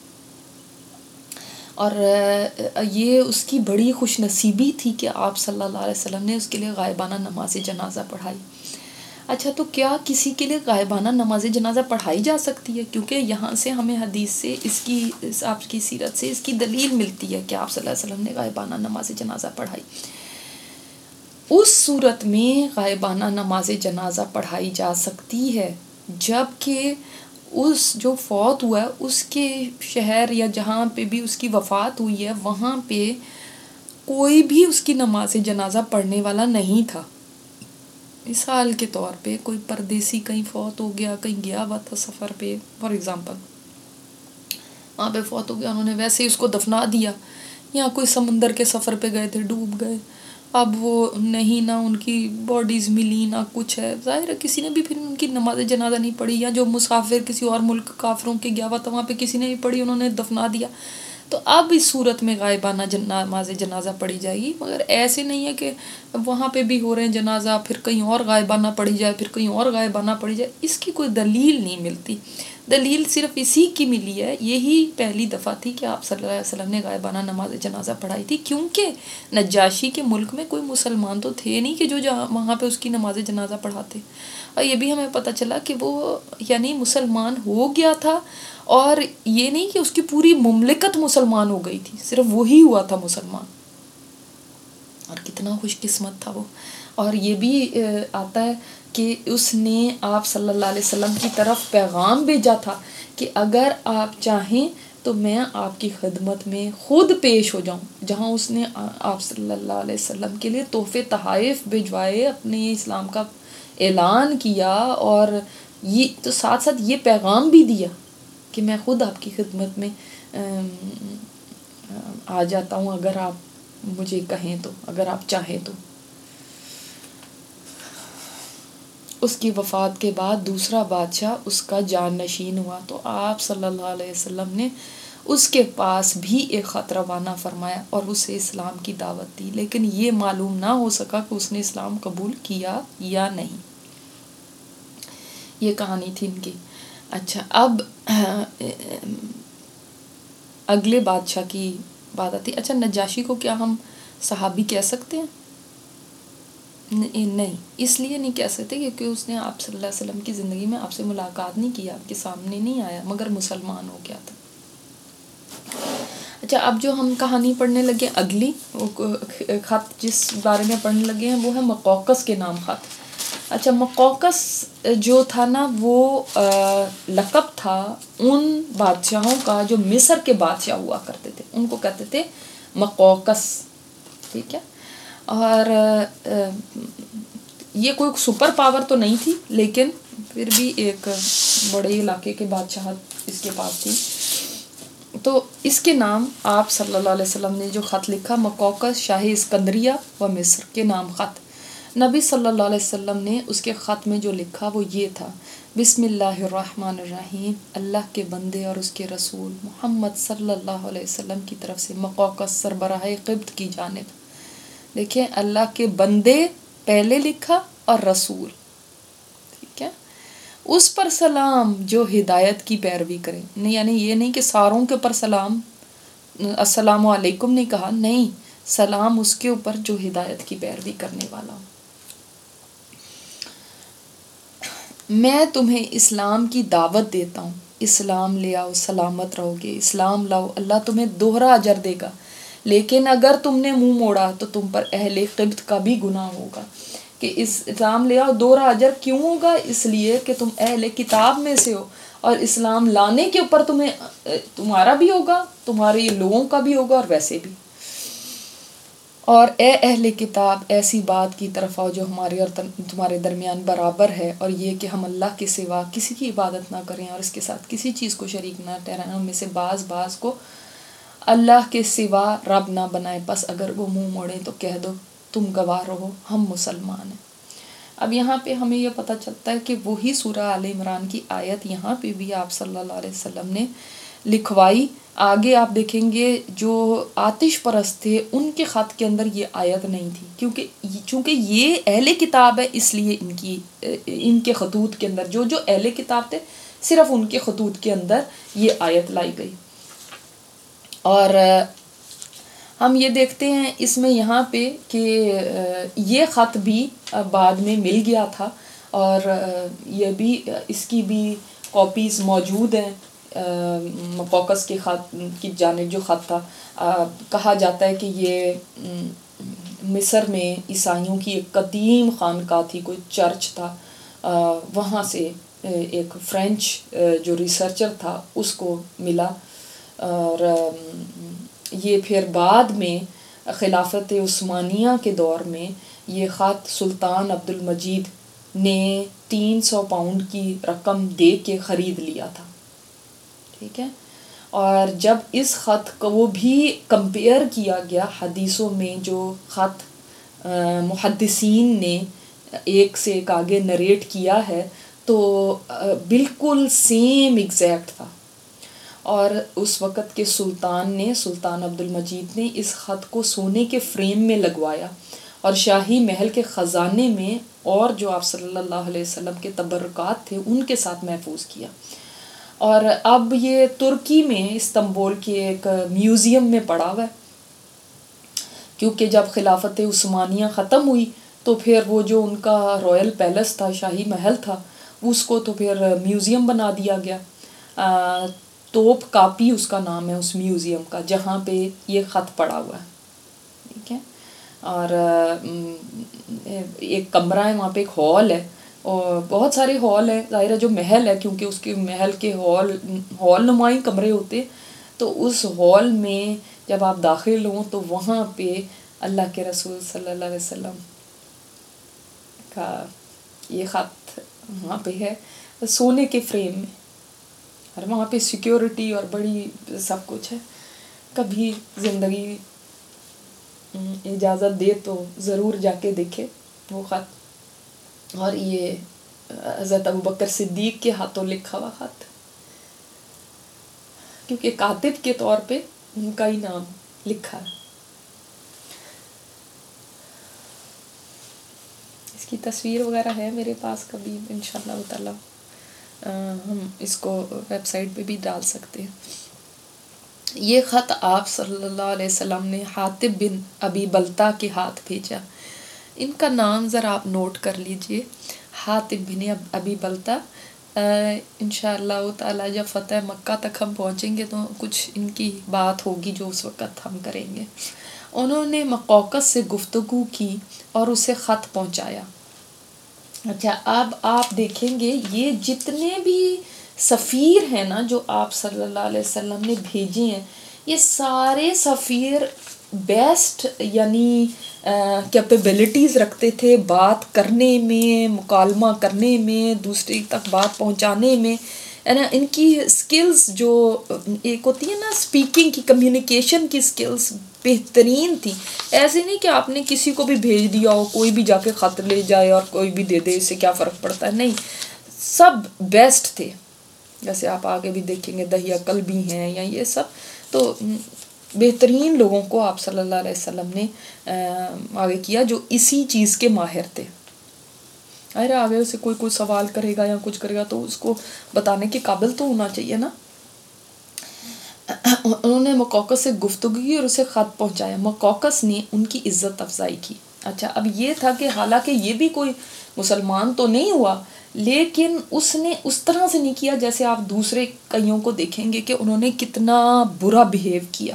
اور یہ اس کی بڑی خوش نصیبی تھی کہ آپ صلی اللہ علیہ وسلم نے اس کے لیے غائبانہ نماز جنازہ پڑھائی. اچھا تو کیا کسی کے لیے غائبانہ نماز جنازہ پڑھائی جا سکتی ہے؟ کیونکہ یہاں سے ہمیں حدیث سے آپ کی سیرت سے اس کی دلیل ملتی ہے کہ آپ صلی اللہ علیہ وسلم نے غائبانہ نماز جنازہ پڑھائی. اس صورت میں غائبانہ نماز جنازہ پڑھائی جا سکتی ہے جب کہ اس جو فوت ہوا ہے اس کے شہر یا جہاں پہ بھی اس کی وفات ہوئی ہے وہاں پہ کوئی بھی اس کی نماز جنازہ پڑھنے والا نہیں تھا. مثال کے طور پہ کوئی پردیسی کہیں فوت ہو گیا, کہیں گیا ہوا تھا سفر پہ فار ایگزامپل, وہاں پہ فوت ہو گیا, انہوں نے ویسے ہی اس کو دفنا دیا. یا کوئی سمندر کے سفر پہ گئے تھے, ڈوب گئے, اب وہ نہیں, نہ ان کی باڈیز ملی نہ کچھ ہے, ظاہر ہے کسی نے بھی پھر ان کی نماز جنازہ نہیں پڑھی. یا جو مسافر کسی اور ملک کافروں کے گیا ہوا تھا وہاں پہ کسی نے نہیں پڑھی, انہوں نے دفنا دیا. تو اب اس صورت میں غائبانہ نماز جنازہ پڑھی جائے گی. مگر ایسے نہیں ہے کہ وہاں پہ بھی ہو رہے ہیں جنازہ پھر کہیں اور غائبانہ پڑھی جائے, پھر کہیں اور غائبانہ پڑھی جائے. اس کی کوئی دلیل نہیں ملتی. دلیل صرف اسی کی ملی ہے, یہی پہلی دفعہ تھی کہ آپ صلی اللہ علیہ وسلم نے غائبانہ نماز جنازہ پڑھائی تھی, کیونکہ نجاشی کے ملک میں کوئی مسلمان تو تھے نہیں کہ جو وہاں پہ اس کی نماز جنازہ پڑھاتے. اور یہ بھی ہمیں پتہ چلا کہ وہ یعنی مسلمان ہو گیا تھا, اور یہ نہیں کہ اس کی پوری مملکت مسلمان ہو گئی تھی, صرف وہی ہوا تھا مسلمان. اور کتنا خوش قسمت تھا وہ. اور یہ بھی آتا ہے کہ اس نے آپ صلی اللہ علیہ وسلم کی طرف پیغام بھیجا تھا کہ اگر آپ چاہیں تو میں آپ کی خدمت میں خود پیش ہو جاؤں, جہاں اس نے آپ صلی اللہ علیہ وسلم کے لیے تحفے تحائف بھجوائے, اپنے اسلام کا اعلان کیا, اور یہ تو ساتھ ساتھ یہ پیغام بھی دیا کہ میں خود آپ کی خدمت میں آ جاتا ہوں اگر آپ مجھے کہیں تو, اگر آپ چاہیں تو. اس کی وفات کے بعد دوسرا بادشاہ اس کا جان نشین ہوا, تو آپ صلی اللہ علیہ وسلم نے اس کے پاس بھی ایک خط روانہ فرمایا اور اسے اسلام کی دعوت دی, لیکن یہ معلوم نہ ہو سکا کہ اس نے اسلام قبول کیا یا نہیں. یہ کہانی تھی ان کی. اچھا اب اگلے بادشاہ کی بات آتی. اچھا نجاشی کو کیا ہم صحابی کہہ سکتے ہیں؟ نہیں, اس لیے نہیں کہہ سکتے کیونکہ اس نے آپ صلی اللہ علیہ وسلم کی زندگی میں آپ سے ملاقات نہیں کی, آپ کے سامنے نہیں آیا, مگر مسلمان ہو گیا تھا. اچھا، اب جو ہم کہانی پڑھنے لگے اگلی خط جس بارے میں پڑھنے لگے ہیں وہ ہے مقوقس کے نام خط. اچھا، مقوقس جو تھا نا وہ لقب تھا ان بادشاہوں کا جو مصر کے بادشاہ ہوا کرتے تھے، ان کو کہتے تھے مقوقس. ٹھیک ہے. اور یہ کوئی سپر پاور تو نہیں تھی، لیکن پھر بھی ایک بڑے علاقے کے بادشاہت اس کے پاس تھی. تو اس کے نام آپ صلی اللہ علیہ وسلم نے جو خط لکھا، مقوقس شاہ اسکندریہ و مصر کے نام خط. نبی صلی اللہ علیہ وسلم نے اس کے خط میں جو لکھا وہ یہ تھا: بسم اللہ الرحمن الرحیم، اللہ کے بندے اور اس کے رسول محمد صلی اللہ علیہ وسلم کی طرف سے مقوقس سربراہ قبط کی جانب. دیکھیں، اللہ کے بندے پہلے لکھا اور رسول. ٹھیک ہے. اس پر سلام جو ہدایت کی پیروی کرے. نہیں، یعنی یہ نہیں کہ ساروں کے اوپر سلام، السلام علیکم نہیں کہا، نہیں، سلام اس کے اوپر جو ہدایت کی پیروی کرنے والا ہو. میں تمہیں اسلام کی دعوت دیتا ہوں، اسلام لے آؤ سلامت رہو گے، اسلام لاؤ اللہ تمہیں دوہرا اجر دے گا، لیکن اگر تم نے منہ موڑا تو تم پر اہل قبط کا بھی گناہ ہوگا. کہ اسلام لے آؤ دوہرا اجر کیوں ہوگا؟ اس لیے کہ تم اہل کتاب میں سے ہو، اور اسلام لانے کے اوپر تمہارا بھی ہوگا، تمہارے لوگوں کا بھی ہوگا، اور ویسے بھی. اور اے اہل کتاب، ایسی بات کی طرف آؤ جو ہمارے اور تمہارے درمیان برابر ہے، اور یہ کہ ہم اللہ کے سوا کسی کی عبادت نہ کریں اور اس کے ساتھ کسی چیز کو شریک نہ ٹھہرائیں، ہم میں سے بعض کو اللہ کے سوا رب نہ بنائے. بس اگر وہ منہ موڑیں تو کہہ دو تم گواہ رہو ہم مسلمان ہیں. اب یہاں پہ ہمیں یہ پتہ چلتا ہے کہ وہی سورہ آل عمران کی آیت یہاں پہ بھی آپ صلی اللہ علیہ وسلم نے لکھوائی. آگے آپ دیکھیں گے جو آتش پرست تھے ان کے خط کے اندر یہ آیت نہیں تھی، چونکہ یہ اہل کتاب ہے، اس لیے ان کے خطوط کے اندر جو اہل کتاب تھے صرف ان کے خطوط کے اندر یہ آیت لائی گئی. اور ہم یہ دیکھتے ہیں اس میں یہاں پہ کہ یہ خط بھی بعد میں مل گیا تھا، اور یہ بھی اس کی بھی کاپیز موجود ہیں. مقوقس کے خط کی جانب جو خط تھا، کہا جاتا ہے کہ یہ مصر میں عیسائیوں کی ایک قدیم خانقاہ تھی، کوئی چرچ تھا، وہاں سے ایک فرینچ جو ریسرچر تھا اس کو ملا. اور یہ پھر بعد میں خلافت عثمانیہ کے دور میں یہ خط سلطان عبد المجید نے 300 پاؤنڈ کی رقم دے کے خرید لیا تھا. ٹھیک ہے. اور جب اس خط کو وہ بھی کمپیئر کیا گیا حدیثوں میں، جو خط محدثین نے ایک سے ایک آگے نریٹ کیا ہے، تو بالکل سیم ایگزیکٹ تھا. اور اس وقت کے سلطان عبد المجید نے اس خط کو سونے کے فریم میں لگوایا اور شاہی محل کے خزانے میں، اور جو آپ صلی اللہ علیہ وسلم کے تبرکات تھے ان کے ساتھ محفوظ کیا. اور اب یہ ترکی میں استنبول کے ایک میوزیم میں پڑا ہوا ہے، کیونکہ جب خلافت عثمانیہ ختم ہوئی تو پھر وہ جو ان کا رائل پیلس تھا، شاہی محل تھا، اس کو تو پھر میوزیم بنا دیا گیا. توپ کاپی اس کا نام ہے اس میوزیم کا، جہاں پہ یہ خط پڑا ہوا ہے. ٹھیک ہے. اور ایک کمرہ ہے وہاں پہ، ایک ہال ہے، اور بہت سارے ہال ہیں، ظاہر ہے جو محل ہے کیونکہ اس کے محل کے ہال نمائی کمرے ہوتے، تو اس ہال میں جب آپ داخل ہوں تو وہاں پہ اللہ کے رسول صلی اللہ علیہ وسلم کا یہ خط وہاں پہ ہے سونے کے فریم میں، اور وہاں پہ سیکیورٹی اور بڑی سب کچھ ہے. کبھی زندگی اجازت دے تو ضرور جا کے دیکھے وہ خط. اور یہ حضرت ابوبکر صدیق کے ہاتھوں لکھا ہوا خط، کیونکہ کاتب کے طور پہ ان کا ہی نام لکھا ہے. اس کی تصویر وغیرہ ہے میرے پاس، کبھی انشاءاللہ تعالی ہم اس کو ویب سائٹ پہ بھی ڈال سکتے ہیں. یہ خط آپ صلی اللہ علیہ وسلم نے حاطب بن ابی بلتہ کے ہاتھ بھیجا. ان کا نام ذرا آپ نوٹ کر لیجئے، حاطب بن ابی بلتہ انشاءاللہ تعالی جب فتح مکہ تک ہم پہنچیں گے تو کچھ ان کی بات ہوگی جو اس وقت ہم کریں گے. انہوں نے مقوقس سے گفتگو کی اور اسے خط پہنچایا. اچھا اب آپ دیکھیں گے یہ جتنے بھی سفیر ہیں نا جو آپ صلی اللہ علیہ وسلم نے بھیجے ہیں، یہ سارے سفیر بیسٹ یعنی کیپیبلٹیز رکھتے تھے بات کرنے میں، مکالمہ کرنے میں، دوسرے تک بات پہنچانے میں. ان کی سکلز جو ایک ہوتی ہے نا اسپیکنگ کی، کمیونیکیشن کی سکلز بہترین تھی. ایسے نہیں کہ آپ نے کسی کو بھی بھیج دیا ہو، کوئی بھی جا کے خط لے جائے اور کوئی بھی دے دے، اس سے کیا فرق پڑتا ہے. نہیں، سب بیسٹ تھے. جیسے آپ آگے بھی دیکھیں گے دہیا کل بھی ہیں یا یہ سب، تو بہترین لوگوں کو آپ صلی اللہ علیہ وسلم نے آگے کیا جو اسی چیز کے ماہر تھے. ارے آگے اسے کوئی سوال کرے گا یا کچھ کرے گا تو اس کو بتانے کے قابل تو ہونا چاہیے نا. انہوں نے مقوقس سے گفتگو کی اور اسے خط پہنچایا. مقوقس نے ان کی عزت افزائی کی. اچھا اب یہ تھا کہ حالانکہ یہ بھی کوئی مسلمان تو نہیں ہوا، لیکن اس نے اس طرح سے نہیں کیا جیسے آپ دوسرے کئیوں کو دیکھیں گے کہ انہوں نے کتنا برا بیہیو کیا.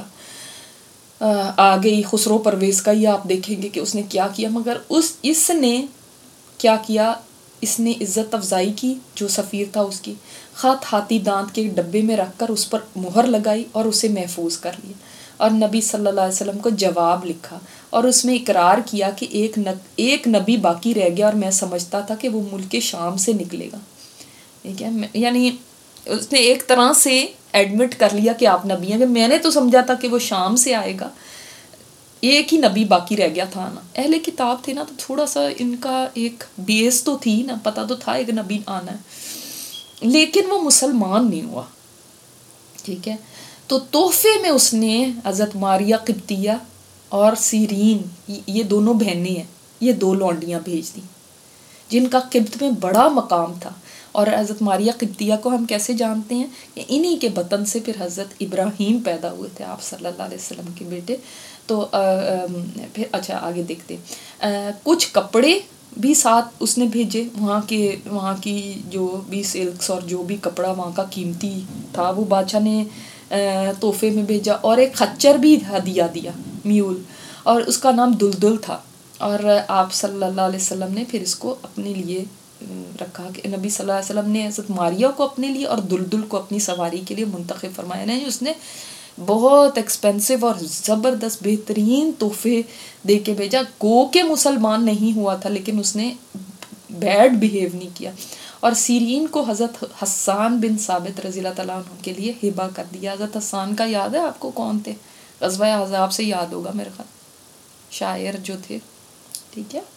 آگے خسرو پرویز کا ہی آپ دیکھیں گے کہ اس نے کیا کیا، مگر اس نے کیا کیا، اس نے عزت افزائی کی جو سفیر تھا اس کی. خط ہاتھی دانت کے ڈبے میں رکھ کر اس پر مہر لگائی اور اسے محفوظ کر لیا، اور نبی صلی اللہ علیہ وسلم کو جواب لکھا اور اس میں اقرار کیا کہ ایک نبی باقی رہ گیا اور میں سمجھتا تھا کہ وہ ملک شام سے نکلے گا. ٹھیک ہے، یعنی اس نے ایک طرح سے ایڈمٹ کر لیا کہ آپ نبی ہیں، کہ میں نے تو سمجھا تھا کہ وہ شام سے آئے گا، ایک ہی نبی باقی رہ گیا تھا نا. اہل کتاب تھے نا تو تھوڑا سا ان کا ایک بیس تو تھی نا، پتہ تو تھا ایک نبی آنا ہے، لیکن وہ مسلمان نہیں ہوا. ٹھیک ہے، تو تحفے میں اس نے حضرت ماریہ قبطیہ اور سیرین، یہ دونوں بہنیں ہیں، یہ 2 لونڈیاں بھیج دیں جن کا قبط میں بڑا مقام تھا. اور حضرت ماریہ قبطیہ کو ہم کیسے جانتے ہیں کہ انہی کے بطن سے پھر حضرت ابراہیم پیدا ہوئے تھے، آپ صلی اللہ علیہ وسلم کے بیٹے. تو پھر اچھا آگے دیکھتے، کچھ کپڑے بھی ساتھ اس نے بھیجے، وہاں کی جو بھی سلکس اور جو بھی کپڑا وہاں کا قیمتی تھا وہ بادشاہ نے تحفے میں بھیجا، اور ایک خچر بھی ہدیہ دیا، میول، اور اس کا نام دلدل تھا. اور آپ صلی اللہ علیہ وسلم نے پھر اس کو اپنے لیے رکھا کہ نبی صلی اللہ علیہ وسلم نے حضرت ماریہ کو اپنے لیے اور دلدل کو اپنی سواری کے لیے منتخب فرمایا. نہیں، اس نے بہت ایکسپینسو اور زبردست بہترین تحفے دے کے بھیجا. گو کہ مسلمان نہیں ہوا تھا لیکن اس نے بیڈ بیہیو نہیں کیا. اور سیرین کو حضرت حسان بن ثابت رضی اللہ تعالیٰ عنہ کے لیے ہبہ کر دیا. حضرت حسان کا یاد ہے آپ کو کون تھے؟ غزوہ احزاب سے یاد ہوگا میرے خیال، شاعر جو تھے. ٹھیک ہے،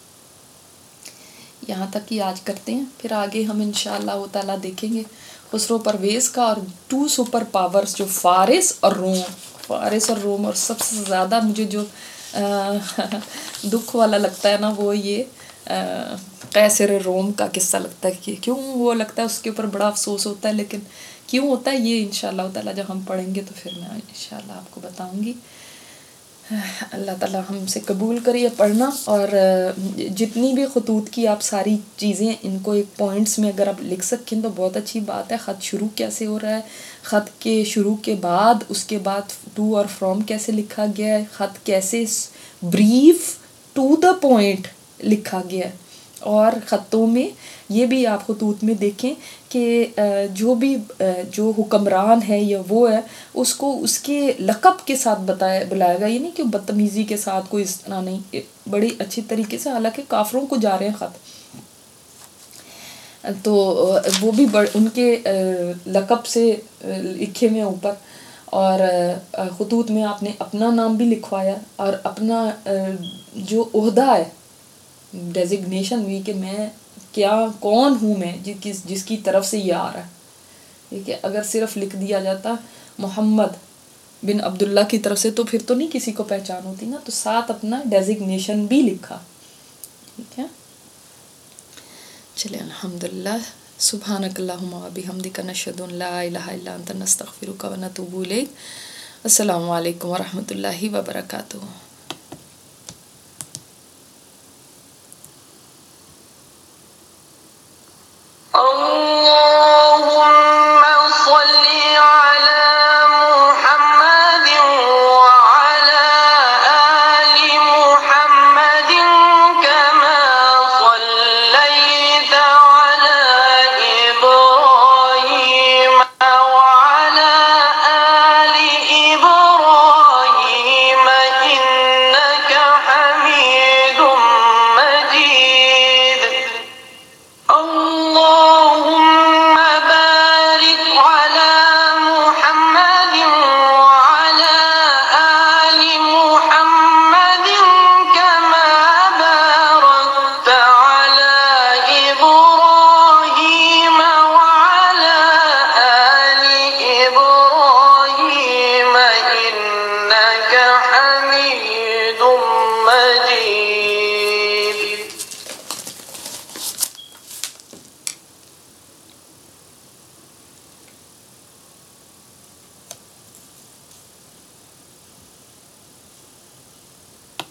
یہاں تک ہی آج کرتے ہیں، پھر آگے ہم انشاءاللہ تعالیٰ دیکھیں گے خسرو پرویز کا اور 2 سپر پاورز جو فارس اور روم. اور سب سے زیادہ مجھے جو دکھ والا لگتا ہے نا وہ یہ قیصر روم کا قصہ لگتا ہے کہ کیوں وہ لگتا ہے، اس کے اوپر بڑا افسوس ہوتا ہے، لیکن کیوں ہوتا ہے یہ انشاءاللہ تعالیٰ جب ہم پڑھیں گے تو پھر میں انشاءاللہ آپ کو بتاؤں گی. اللہ تعالیٰ ہم سے قبول کرے پڑھنا. اور جتنی بھی خطوط کی آپ ساری چیزیں ان کو ایک پوائنٹس میں اگر آپ لکھ سکیں تو بہت اچھی بات ہے. خط شروع کیسے ہو رہا ہے، خط کے شروع کے بعد اس کے بعد ٹو اور فرام کیسے لکھا گیا ہے، خط کیسے بریف ٹو دا پوائنٹ لکھا گیا ہے. اور خطوں میں یہ بھی آپ خطوط میں دیکھیں کہ جو حکمران ہے یا وہ ہے اس کو اس کے لقب کے ساتھ بلائے گا، یہ نہیں کہ بدتمیزی کے ساتھ کوئی اس طرح نہیں، بڑی اچھی طریقے سے، حالانکہ کافروں کو جا رہے ہیں خط تو وہ بھی ان کے لقب سے لکھے ہوئے اوپر. اور خطوط میں آپ نے اپنا نام بھی لکھوایا اور اپنا جو عہدہ ہے، ڈیزگنیشن ہوئی کہ میں کون ہوں، میں جس کی طرف سے یہ آ رہا ہے. ٹھیک ہے، اگر صرف لکھ دیا جاتا محمد بن عبداللہ کی طرف سے تو پھر تو نہیں کسی کو پہچان ہوتی نا، تو ساتھ اپنا ڈیزگنیشن بھی لکھا. ٹھیک ہے، چلے الحمدللہ. سبحانک اللہم و بحمدک نشہد ان لا الہ الا انت نستغفرک و نتوب الیک. السلام علیکم و رحمۃ اللہ وبرکاتہ.